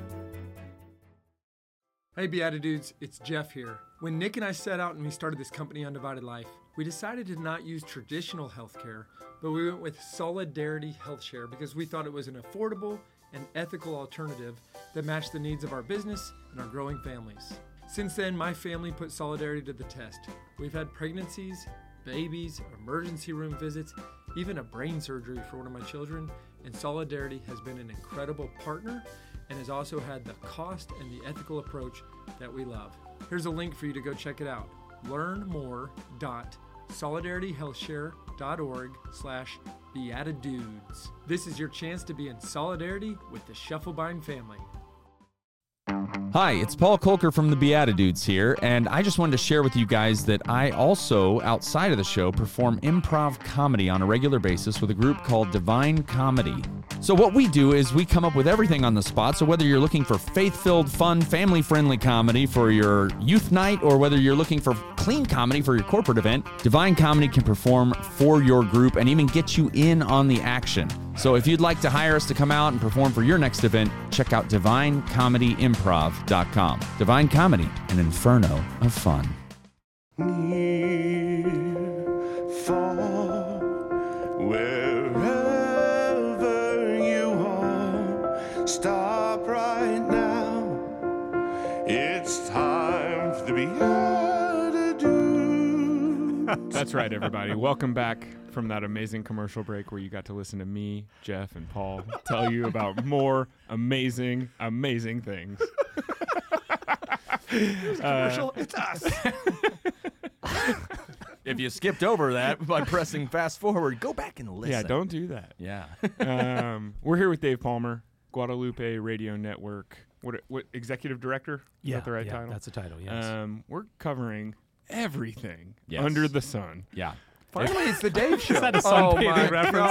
Hey Beatitudes, it's Jeff here. When Nick and I set out and we started this company, Undivided Life, we decided to not use traditional healthcare, but we went with Solidarity HealthShare because we thought it was an affordable and ethical alternative that matched the needs of our business and our growing families. Since then, my family put Solidarity to the test. We've had pregnancies, babies, emergency room visits, even a brain surgery for one of my children, and Solidarity has been an incredible partner and has also had the cost and the ethical approach that we love. Here's a link for you to go check it out. Learn more dot solidarity health share dot org slash Beatitudes. This is your chance to be in solidarity with the Shufflebein family. Hi, it's Paul Kolker from the Beatitudes here, and I just wanted to share with you guys that I also, outside of the show, perform improv comedy on a regular basis with a group called Divine Comedy. So what we do is we come up with everything on the spot, so whether you're looking for faith-filled, fun, family-friendly comedy for your youth night, or whether you're looking for clean comedy for your corporate event, Divine Comedy can perform for your group and even get you in on the action. So if you'd like to hire us to come out and perform for your next event, check out divine comedy improv dot com. Divine Comedy, an inferno of fun. Wherever you are, stop right now. It's time for the Beatitudes. That's right, everybody. Welcome back from that amazing commercial break where you got to listen to me, Jeff, and Paul tell you about more amazing, amazing things. Commercial, it's us. If you skipped over that by pressing fast forward, go back and listen. Yeah, don't do that. Yeah. um, we're here with Dave Palmer, Guadalupe Radio Network. What, what executive director? Is Yeah, that the right yeah, title? that's the title. Yes. Um, we're covering everything Yes. under the sun. Yeah. Finally, it's the Dave Show. Is that a oh sunbathing my reference?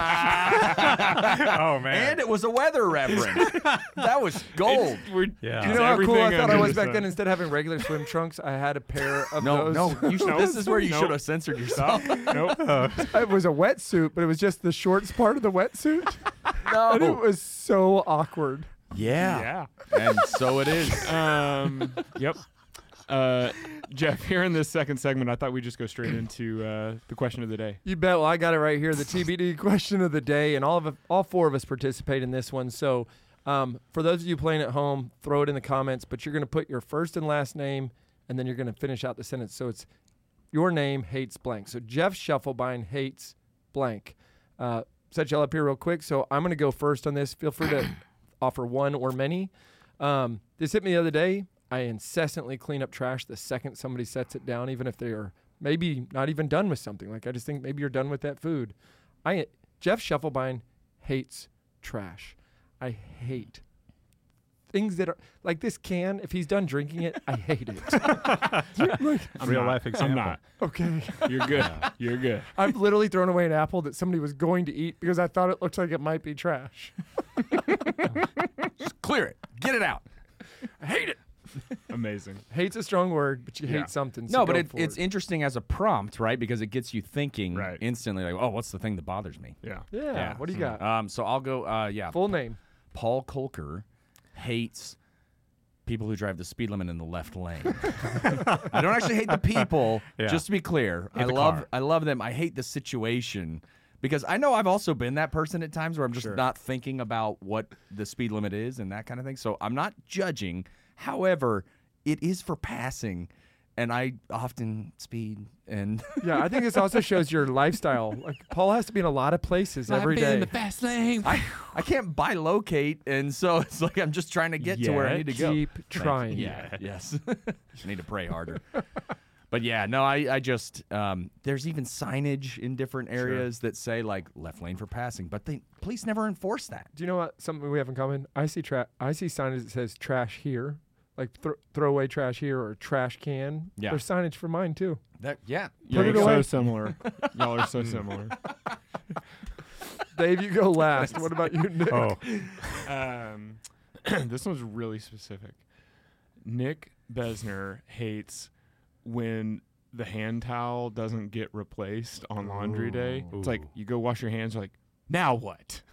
God. oh man. And it was a weather reference. That was gold. We're, Yeah. it's You know how cool everything I thought I under was the back sun. then? Instead of having regular swim trunks, I had a pair of No, those. no. You should, No. this is where you No. should have censored yourself. Nope. It was a wetsuit, but it was just the shorts part of the wetsuit. No. And it was so awkward. Yeah. Yeah. And so it is. Um, yep. Uh, Jeff, here in this second segment, I thought we'd just go straight into uh, the question of the day. You bet. Well, I got it right here. The T B D question of the day, and all of all four of us participate in this one. So, um, for those of you playing at home, throw it in the comments. But you're going to put your first and last name, and then you're going to finish out the sentence. So it's your name hates blank. So Jeff Shufflebine hates blank. Uh, set y'all up here real quick. So I'm going to go first on this. Feel free to offer one or many. Um, this hit me the other day. I incessantly clean up trash the second somebody sets it down, even if they are maybe not even done with something. Like, I just think maybe you're done with that food. I Jeff Shufflebine hates trash. I hate things that are like this can. If he's done drinking it, I hate it. Like, I'm Real not. life example. I'm not. okay. You're good. You're good. I've literally thrown away an apple that somebody was going to eat because I thought it looked like it might be trash. Just clear it. Get it out. I hate it. Amazing. Hate's a strong word, but you Yeah. hate something. So No, but go it, for it's it. interesting as a prompt, right? Because it gets you thinking Right. instantly, like, oh, what's the thing that bothers me? Yeah. Yeah. What do you got? Um, so I'll go, uh, yeah. Full name. Paul Kolker hates people who drive the speed limit in the left lane. I don't actually hate the people, Yeah. just to be clear. Hate I the love car. I love them. I hate the situation because I know I've also been that person at times where I'm just Sure. not thinking about what the speed limit is and that kind of thing. So I'm not judging. However, it is for passing, and I often speed and Yeah, I think this also shows your lifestyle. Like, Paul has to be in a lot of places every day. fast lane. I, I can't bilocate, and so it's like I'm just trying to get to where I Yeah. need to go. Keep Thank you. trying. Yeah. Yes. I need to pray harder. But yeah, no, I, I just um, there's even signage in different areas that say like left lane for passing, but the police never enforce that. Do you know what? Something we have in common. I see tra- I see signage that says trash here, like thro- throw away trash here or trash can. Yeah. There's signage for mine too. That yeah. Y'all it are away. so similar. Y'all are so similar. Dave, you go last. What about you, Nick? Oh, Um, this one's really specific. Nick Besner hates when the hand towel doesn't get replaced on laundry day. It's like Ooh. you go wash your hands, you're like, now what?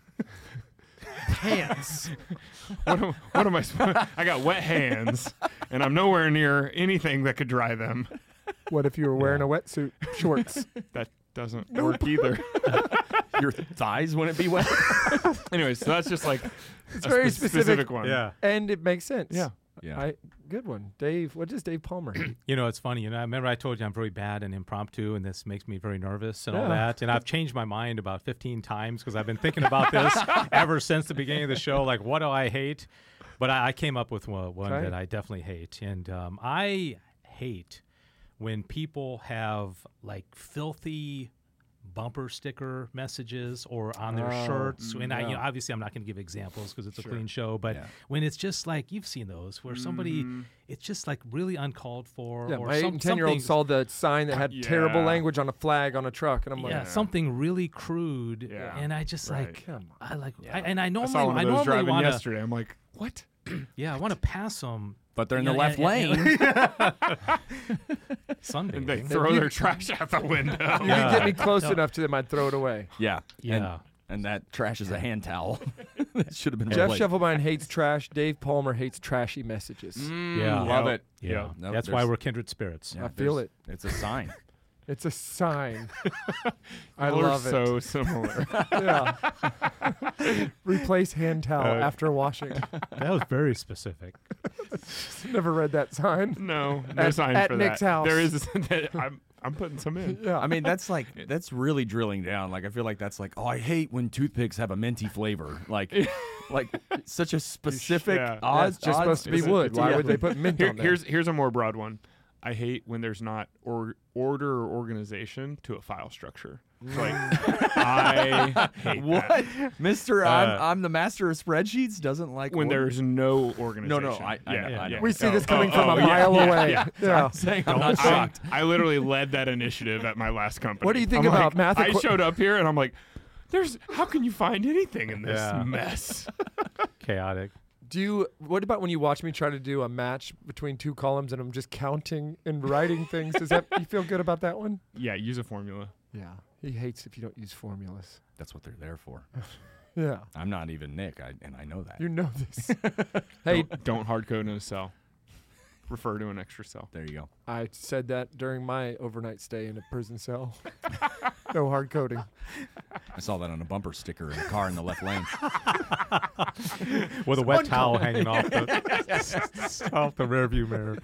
Hands. What am, what am I supposed I got wet hands, and I'm nowhere near anything that could dry them. What if you were wearing a wetsuit, shorts? That doesn't work either. Your thighs wouldn't be wet. Anyway, so that's just like It's a very spe- specific. one. yeah. And it makes sense. Yeah. Yeah. I good one. Dave, what does Dave Palmer hate? You know, it's funny. You know, I remember I told you I'm very bad and impromptu, and this makes me very nervous and all Yeah. that. And I've changed my mind about fifteen times because I've been thinking about this ever since the beginning of the show. Like, what do I hate? But I, I came up with one, one Okay. that I definitely hate, and um, I hate when people have like filthy bumper sticker messages or on their Oh, shirts. And I, you yeah. know, obviously, I'm not going to give examples because it's Sure. a clean show. But Yeah. when it's just like you've seen those where somebody, Mhm. it's just like really uncalled for. Yeah, or my eight some, and ten year old something- saw the sign that had terrible Yeah. language on a flag on a truck, and I'm like, yeah, something really crude, Yeah. and I just Right. like, come on. I like, Yeah. I, and I I normally, saw one I of those normally driving want to, yesterday. I'm like, what? yeah, I want to pass them. But they're in the Yeah, left yeah, yeah, lane. Sunday. And they throw their trash out the window. You Yeah. could get me close No. enough to them, I'd throw it away. Yeah. Yeah. And, and that trash is a hand towel. That should have been Jeff replaced. Shufflebine hates trash. Dave Palmer hates trashy messages. Mm, Yeah. Love Yep. it. Yeah, Yeah. Nope, that's why there's- we're kindred spirits. Yeah, I feel there's- it. It's a sign. It's a sign. I We're love it. so similar. Yeah. Replace hand towel Uh, after washing. That was very specific. Never read that sign. no, no At- sign at for Nick's that. house. There is. I'm I'm putting some in. Yeah. I mean, that's like that's really drilling down. Like I feel like that's like, oh, I hate when toothpicks have a minty flavor. Like, like such a specific. Yeah. Yeah, odd, it's just odd supposed to be specific- wood. Why yeah. would they put mint Here, on there? here's here's a more broad one. I hate when there's not or, order or organization to a file structure. Like I hate What, that. Mister Uh, I'm I'm the master of spreadsheets. Doesn't like When order? there's no organization. no, I- I yeah, know, yeah, I know. yeah. we see Oh, this oh, coming from oh, a yeah, mile yeah, away. yeah. Yeah. I'm saying I'm not I, shocked. I literally led that initiative at my last company. What do you think I'm about like, math I equi- showed up here and I'm like, "There's how can you find anything in this Yeah. mess?" Chaotic. Do you? What about when you watch me try to do a match between two columns and I'm just counting and writing things? Does that you feel good about that one? Yeah, use a formula. Yeah. He hates if you don't use formulas. That's what they're there for. Yeah. I'm not even Nick, I, and I know that. You know this. Hey, Don't, don't hard code in a cell. Refer to an extra cell. There you go. I said that during my overnight stay in a prison cell. No hard coding. I saw that on a bumper sticker in a car in the left lane. With a wet towel hanging off the off the rearview mirror.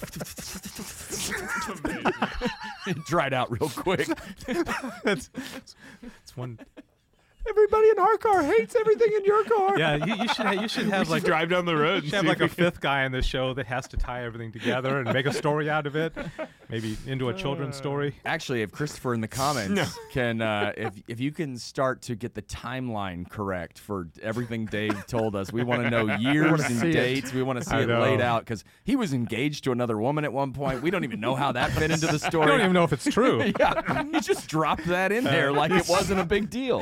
It dried out real quick. That's it's one. Everybody in our car hates everything in your car. Yeah, you, you should ha- you should We have should like drive down the road. you and should have see like if a we can- fifth guy in the show that has to tie everything together and make a story out of it, maybe into a children's story. Actually, if Christopher in the comments No. can, uh, if if you can start to get the timeline correct for everything Dave told us, we want to know years and see it. dates. We want to see I it laid know. out because he was engaged to another woman at one point. We don't even know how that fit into the I story. don't even know if it's true. Yeah, he just dropped that in there like it wasn't a big deal.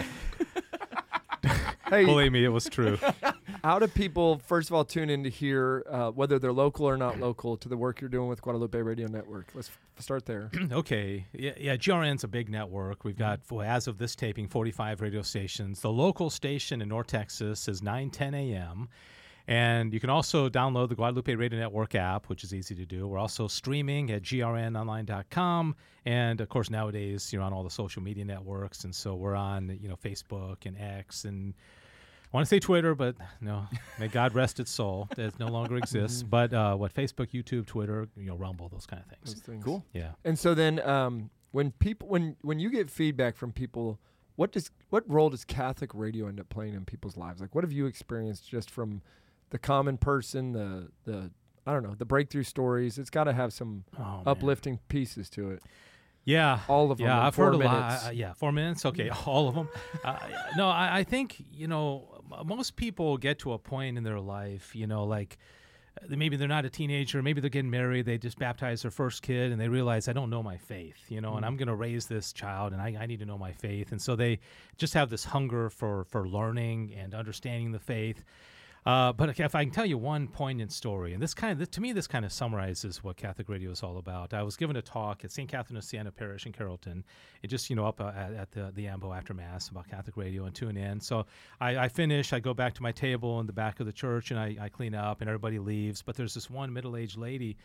Hey, Believe me, it was true. how do people, first of all, tune in to hear, uh, whether they're local or not local, to the work you're doing with Guadalupe Radio Network? Let's f- start there. Okay. Yeah, yeah, G R N's a big network. We've got, for- as of this taping, forty-five radio stations. The local station in North Texas is nine ten a.m. And you can also download the Guadalupe Radio Network app, which is easy to do. We're also streaming at G R N online dot com. And, of course, nowadays you're on all the social media networks. And so we're on, you know, Facebook and X and I want to say Twitter, but no, may God rest its soul. It no longer exists. But uh, what, Facebook, YouTube, Twitter, you know, Rumble, those kind of Those things. things. Cool. Yeah. And so then, um, when people, when when you get feedback from people, what does what role does Catholic radio end up playing in people's lives? Like, what have you experienced just from the common person, the the I don't know, the breakthrough stories? It's got to have some Oh, man. uplifting pieces to it. Yeah. All of them. Yeah, in I've four heard a minutes. lot. Uh, yeah, four minutes. Okay, all of them. Uh, no, I, I think you know m- most people get to a point in their life, you know, like uh, maybe they're not a teenager, maybe they're getting married, they just baptized their first kid, and they realize I don't know my faith, you know, and I'm going to raise this child, and I, I need to know my faith, and so they just have this hunger for for learning and understanding the faith. Uh, but if I can tell you one poignant story, and this kind of, to me, this kind of summarizes what Catholic radio is all about. I was given a talk at Saint Catherine of Siena Parish in Carrollton. It just, you know, up uh, at, at the, the Ambo after Mass about Catholic radio and tune in. So I, I finish, I go back to my table in the back of the church, and I, I clean up, and everybody leaves. But there's this one middle-aged lady,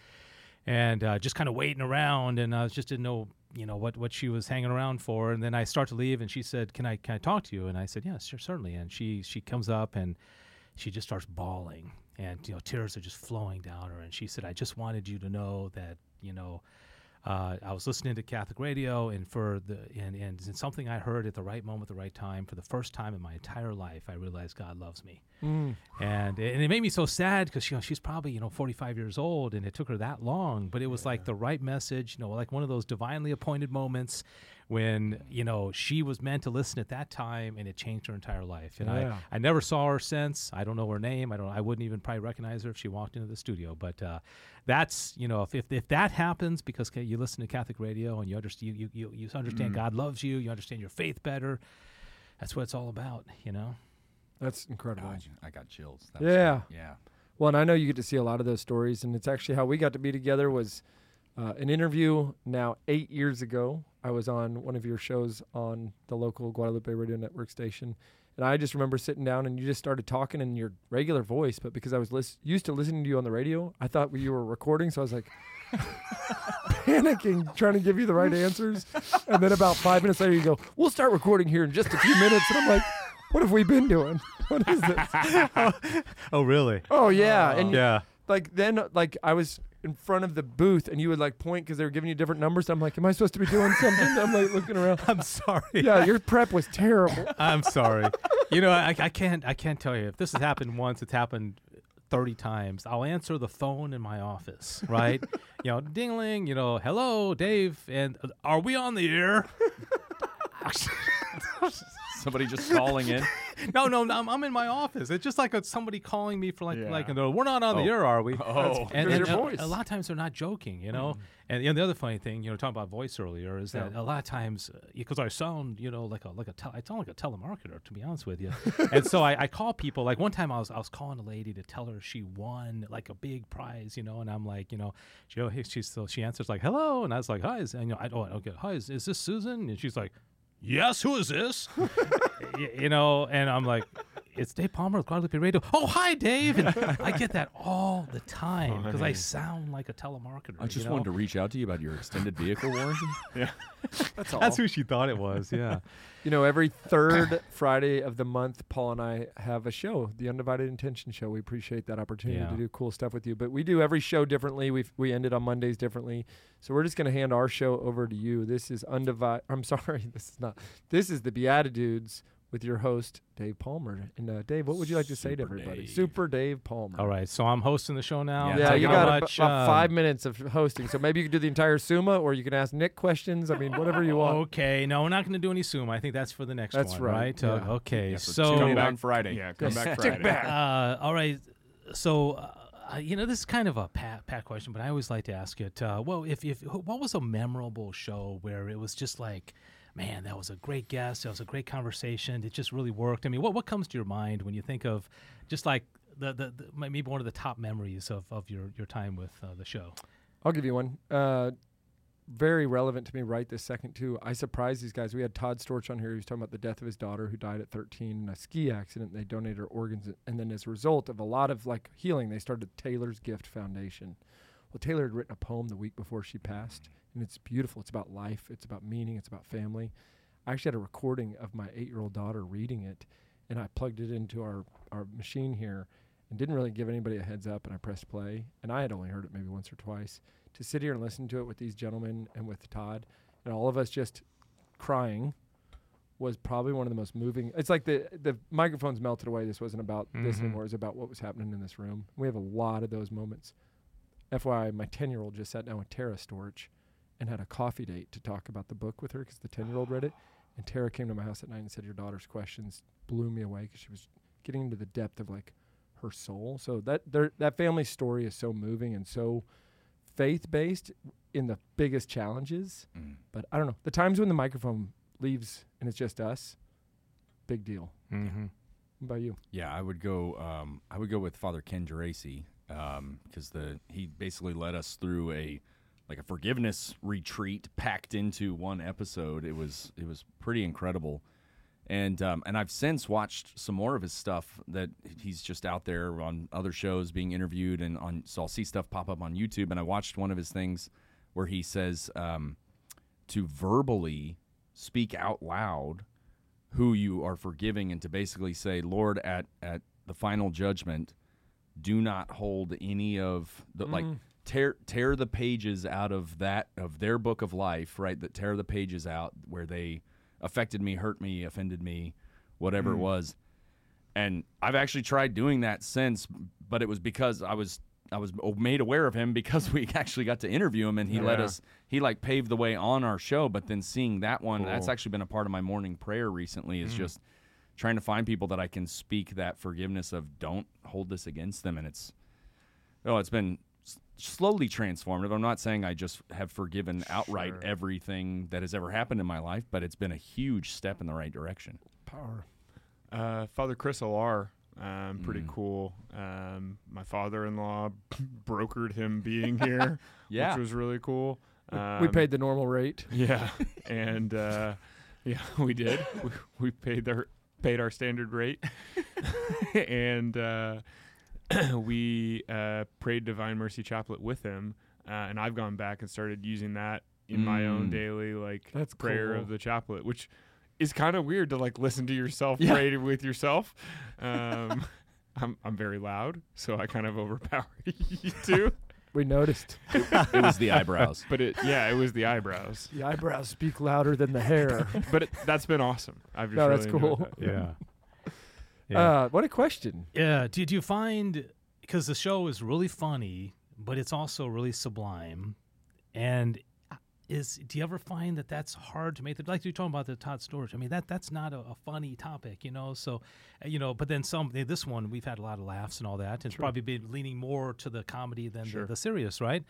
and uh, just kind of waiting around, and I just didn't know, you know, what, what she was hanging around for. And then I start to leave, and she said, "Can I can I talk to you?" And I said, "Yes, sure, certainly." And she she comes up and she just starts bawling, and you know, tears are just flowing down her. And she said, "I just wanted you to know that, you know, uh, I was listening to Catholic radio, and for the and and it's something I heard at the right moment, the right time. For the first time in my entire life, I realized God loves me." Mm. And and it made me so sad because, you know, she's probably, you know, forty-five years old, and it took her that long, but it was like the right message, you know, like one of those divinely appointed moments when, you know, she was meant to listen at that time, and it changed her entire life. And Yeah. I, I never saw her since. I don't know her name. I don't. I wouldn't even probably recognize her if she walked into the studio. But uh, that's, you know, if, if if that happens because ca- you listen to Catholic radio and you understand you you, you understand God loves you, you understand your faith better. That's what it's all about, you know. That's incredible. God, I got chills. That was Yeah. great. Yeah. Well, and I know you get to see a lot of those stories, and it's actually how we got to be together was uh, an interview now eight years ago I was on one of your shows on the local Guadalupe Radio Network station. And I just remember sitting down and you just started talking in your regular voice. But because I was lis- used to listening to you on the radio, I thought you were recording. So I was like panicking, trying to give you the right answers. And then about five minutes later, you go, we'll start recording here in just a few minutes. And I'm like, what have we been doing? What is this? oh, oh, really? Oh, yeah. And Yeah. like then, like I was in front of the booth and you would like point because they were giving you different numbers. I'm like, am I supposed to be doing something? I'm like looking around. I'm sorry. Yeah, your prep was terrible. I'm sorry. You know, I, I can't. I can't tell you if this has happened once. It's happened thirty times. I'll answer the phone in my office, right? you know, ding-ling. You know, hello, Dave, and uh, are we on the air? Somebody just calling in. no, no, no I'm, I'm in my office. It's just like a, somebody calling me for like, Yeah. like no, we're not on the Oh. air, are we? Oh. and, Because and your a- voice. a lot of times they're not joking, you know. And, and the other funny thing, you know, talking about voice earlier, is that a lot of times because I sound, you know, like a like a tel- I sound like a telemarketer, to be honest with you. and so I, I call people. Like one time, I was I was calling a lady to tell her she won like a big prize, you know, and I'm like, you know, she oh, hey, she's still she answers like hello, and I was like hi, is, and you know, I oh okay, hi, is, is this Susan? And she's like, yes, who is this? Y- you know, and I'm like, it's Dave Palmer with Guadalupe Radio. Oh, hi, Dave. And I get that all the time because I sound like a telemarketer. I just you know? wanted to reach out to you about your extended vehicle warranty. That's all. That's who she thought it was. Yeah. You know, every third Friday of the month, Paul and I have a show, the Undivided Intention Show. We appreciate that opportunity Yeah. to do cool stuff with you. But we do every show differently. We we end it on Mondays differently. So we're just going to hand our show over to you. This is Undivided. I'm sorry, this is not. This is the Beatitudes with your host, Dave Palmer. And uh, Dave, what would you like to say to Super everybody? Dave. Super Dave Palmer. All right. So I'm hosting the show now. Yeah, Yeah, Tell you you got how ab- much, about um, five minutes of hosting. So maybe you can do the entire Summa, or you can ask Nick questions. I mean, whatever you want. Okay. No, we're not going to do any Zoom. I think that's for the next That's one, right, right? yeah. Uh, okay. Yeah, so so tune in on Friday. Yeah, come back Stick Friday. back. Uh, all right. So, uh, you know, this is kind of a pat, pat question, but I always like to ask it. Uh, well, if, if what was a memorable show where it was just like, man, that was a great guest. That was a great conversation. It just really worked. I mean, what what comes to your mind when you think of just like the, the, the maybe one of the top memories of, of your, your time with uh, the show? I'll give you one. Uh, very relevant to me right this second, too. I surprised these guys. We had Todd Storch on here. He was talking about the death of his daughter who died at thirteen in a ski accident. They donated her organs. And then as a result of a lot of like healing, they started Taylor's Gift Foundation. Well, Taylor had written a poem the week before she passed, and it's beautiful. It's about life. It's about meaning. It's about family. I actually had a recording of my eight-year-old daughter reading it, and I plugged it into our, our machine here and didn't really give anybody a heads up, and I pressed play, and I had only heard it maybe once or twice. To sit here and listen to it with these gentlemen and with Todd and all of us just crying was probably one of the most moving. It's like the the microphones melted away. This wasn't about this Mhm. anymore. It was about what was happening in this room. We have a lot of those moments. F Y I, my ten-year-old just sat down with Tara Storch and had a coffee date to talk about the book with her because the ten-year-old read it. And Tara came to my house at night and said, your daughter's questions blew me away because she was getting into the depth of like her soul. So that there, that family story is so moving and so faith-based in the biggest challenges. Mm. But I don't know. The times when the microphone leaves and it's just us, big deal. Mm-hmm. What about you? Yeah, I would go. Um, I would go with Father Ken Geraci because the he basically led us through a like a forgiveness retreat packed into one episode. It was it was pretty incredible, and um, and I've since watched some more of his stuff that he's just out there on other shows being interviewed, and on so I'll see stuff pop up on YouTube. And I watched one of his things where he says um, to verbally speak out loud who you are forgiving, and to basically say, Lord, at at the final judgment, do not hold any of the like tear tear the pages out of that of their book of life, right? That tear the pages out where they affected me, hurt me, offended me, whatever it was. And I've actually tried doing that since, but it was because I was I was made aware of him because we actually got to interview him, and he let Yeah. us he like paved the way on our show. But then seeing that one, that's Cool. actually been a part of my morning prayer recently, is just trying to find people that I can speak that forgiveness of, don't hold this against them. And it's oh it's been s- slowly transformative. I'm not saying I just have forgiven outright Sure. everything that has ever happened in my life, but it's been a huge step in the right direction. Power. Uh, Father Chris Alar, um, pretty Mm. cool. Um, my father-in-law brokered him being here, Yeah. which was really cool. Um, we paid the normal rate. Yeah, and uh, yeah, we did. We, we paid their paid our standard rate, and uh, we uh, prayed Divine Mercy Chaplet with him. Uh, and I've gone back and started using that in my own Mm. daily like That's prayer cool. of the chaplet, which is kind of weird to like listen to yourself Yeah. pray with yourself. Um, I'm I'm very loud, so I kind of overpower you too. We noticed. It was the eyebrows. But it yeah, it was the eyebrows. The eyebrows speak louder than the hair. But it, that's been awesome. I've just No, really that's enjoyed cool. that. Yeah. Yeah. Uh, what a question. Yeah. Did you find, because the show is really funny, but it's also really sublime, and is do you ever find that that's hard to make? The, like you're talking about the Todd Storage. I mean, that that's not a, a funny topic, you know. So, uh, you know, but then some. This one we've had a lot of laughs and all that. It's probably been leaning more to the comedy than Sure. the, the serious, right?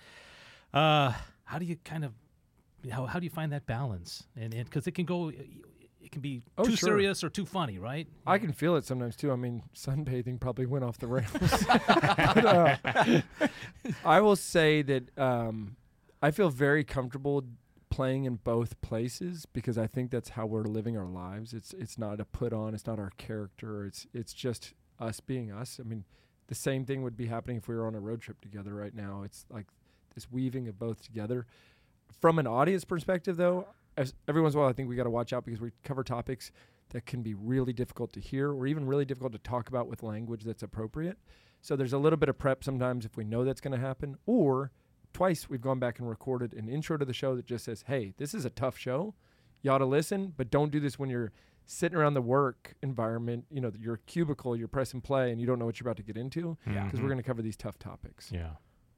Uh, how do you kind of how how do you find that balance? And because it can go. It can be Oh, too sure. serious or too funny, right? I can feel it sometimes too. I mean, sunbathing probably went off the rails. But, uh, I will say that um, I feel very comfortable playing in both places because I think that's how we're living our lives. It's it's not a put on. It's not our character. It's it's just us being us. I mean, the same thing would be happening if we were on a road trip together right now. It's like this weaving of both together. From an audience perspective, though, as every once in a while, I think we got to watch out because we cover topics that can be really difficult to hear or even really difficult to talk about with language that's appropriate. So there's a little bit of prep sometimes if we know that's going to happen. Or twice we've gone back and recorded an intro to the show that just says, hey, this is a tough show. You ought to listen, but don't do this when you're sitting around the work environment, you know, your cubicle, you're press and play, and you don't know what you're about to get into Yeah. because we're going to cover these tough topics. Yeah.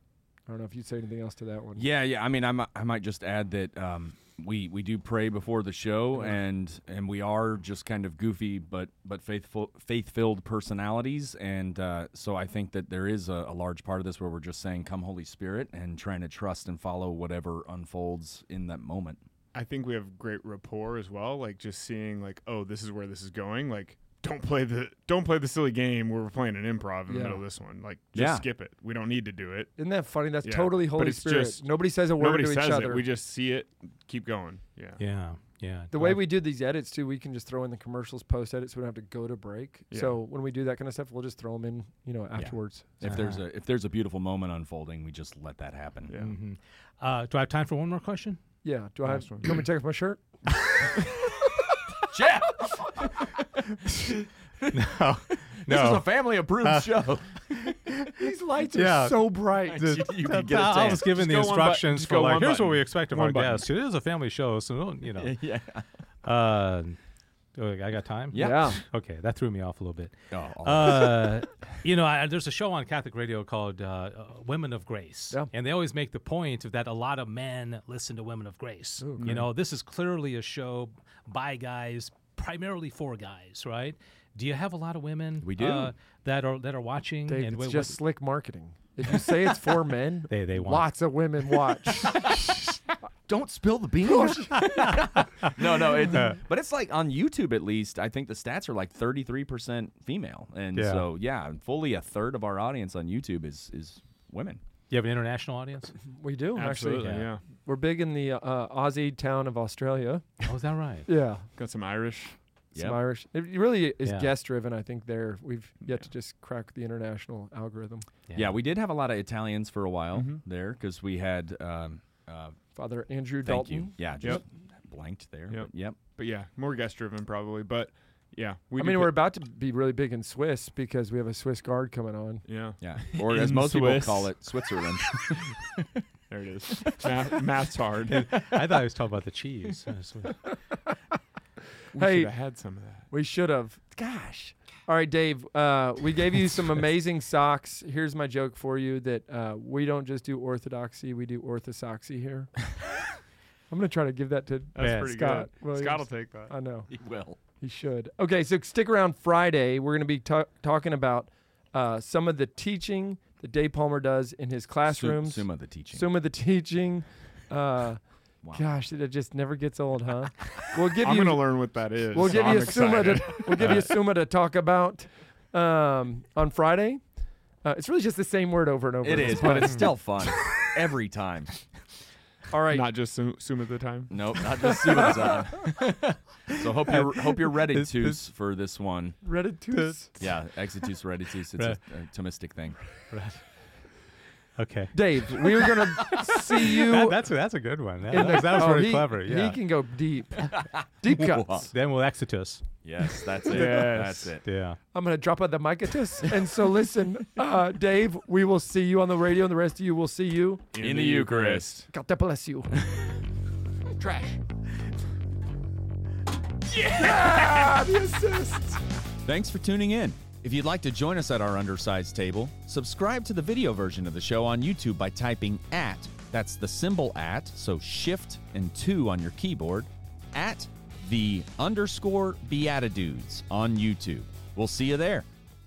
I don't know if you'd say anything else to that one. Yeah, yeah. I mean, I mi- I might just add that um, we we do pray before the show, Yeah. and and we are just kind of goofy but but faithful faith filled personalities, and uh, so I think that there is a, a large part of this where we're just saying, "Come, Holy Spirit," and trying to trust and follow whatever unfolds in that moment. I think we have great rapport as well. Like just seeing like, oh, this is where this is going. Like, don't play the don't play the silly game where we're playing an improv in the Yeah. middle of this one. Like, just Yeah. skip it. We don't need to do it. Isn't that funny? That's Yeah. totally But Holy it's Spirit. just- Nobody says a word Nobody to says each other. it. We just see it, keep going. Yeah. Yeah. Yeah. The way I've- we do these edits too, we can just throw in the commercials post edits, so we don't have to go to break. Yeah. So when we do that kind of stuff, we'll just throw them in, you know, afterwards. If there's a if there's a beautiful moment unfolding, we just let that happen. Yeah. Mhm. Uh, do I have time for one more question? Yeah. Do I have? Last one. Do you want me to take off my shirt? Jeff, No. this is a family approved show. These lights Yeah. are so bright. You- you can get a I tan. was given the Just go one button. instructions Just for go like, one here's button. what we expect of One our button. guests. It is a family show, so don't, you know. yeah. Uh, oh, I got time? Yeah. Okay, that threw me off a little bit. Oh, oh. Uh, you know, I, there's a show on Catholic radio called uh, uh, Women of Grace, Yeah. and they always make the point of that a lot of men listen to Women of Grace. Ooh, You great. know, this is clearly a show by guys, primarily for guys, right? Do you have a lot of women? We do. uh, that are that are watching. Dave, and it's wh- just what- slick marketing. If you say it's for men, they they want. lots of women watch. Don't spill the beans. no, no. It, but it's like on YouTube, at least, I think the stats are like thirty-three percent female. And Yeah. so, yeah, fully a third of our audience on YouTube is, is women. You have an international audience? We do Absolutely. actually. Yeah. Yeah. We're big in the uh, Aussie town of Australia. Oh, is that right? Yeah. Got some Irish. Some Yep. Irish. It really is Yeah. guest driven, I think, there. We've yet to just crack the international algorithm. Yeah. we did have a lot of Italians for a while Mhm. there because we had, um, uh, Father Andrew thank Dalton. you. Yeah, just blanked there. Yep. But yep. But yeah, more guest driven probably. But yeah, we I do mean, get- we're about to be really big in Swiss because we have a Swiss guard coming on. yeah. Yeah. Or as In most people Swiss. call it, Switzerland. There it is. Math, math's hard. I thought I was talking about the cheese. We Hey. should have had some of that. We should have. Gosh. All right, Dave. Uh, we gave you some amazing socks. Here's my joke for you: that uh, we don't just do orthodoxy; we do orthosoxy here. I'm gonna try to give that to That's Yeah. pretty Scott good. Williams. Scott will take that. I know He will. he should. Okay, so stick around Friday. We're gonna be ta- talking about uh, some of the teaching that Dave Palmer does in his classrooms. Summa the teaching. Some of the teaching. Uh, Wow. Gosh, it just never gets old, huh? We'll give I'm you. gonna learn what that is. We'll so give I'm you a summa to, excited. we'll give you a summa to talk about um, on Friday. Uh, it's really just the same word over and over. It again. is, but it's still fun every time. All right. Not just Zoom, Zoom at the time. Nope, not just Susan. So hope you're hope you're ready This- to this- for this one. Reditus. Yeah, exitus reditus. It's Right. a, a Thomistic thing. Okay. Dave, we are going to see you. That, that's, a, that's a good one. That, in the- that was oh, very he- clever. Yeah. He can go deep. Deep cuts. Then we'll exitus. Yes, that's it. Yes. That's it. Yeah. I'm going to drop out the micatus. And so listen, uh, Dave, we will see you on the radio, and the rest of you will see you. In, the Eucharist. God bless you. Trash. Yeah! The assist. Thanks for tuning in. If you'd like to join us at our undersized table, subscribe to the video version of the show on YouTube by typing at, that's the symbol at, so shift and two on your keyboard, at the underscore Beatitudes on YouTube. We'll see you there.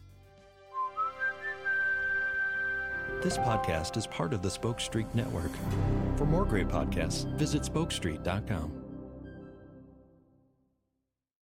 This podcast is part of the Spoke Street Network. For more great podcasts, visit spoke street dot com.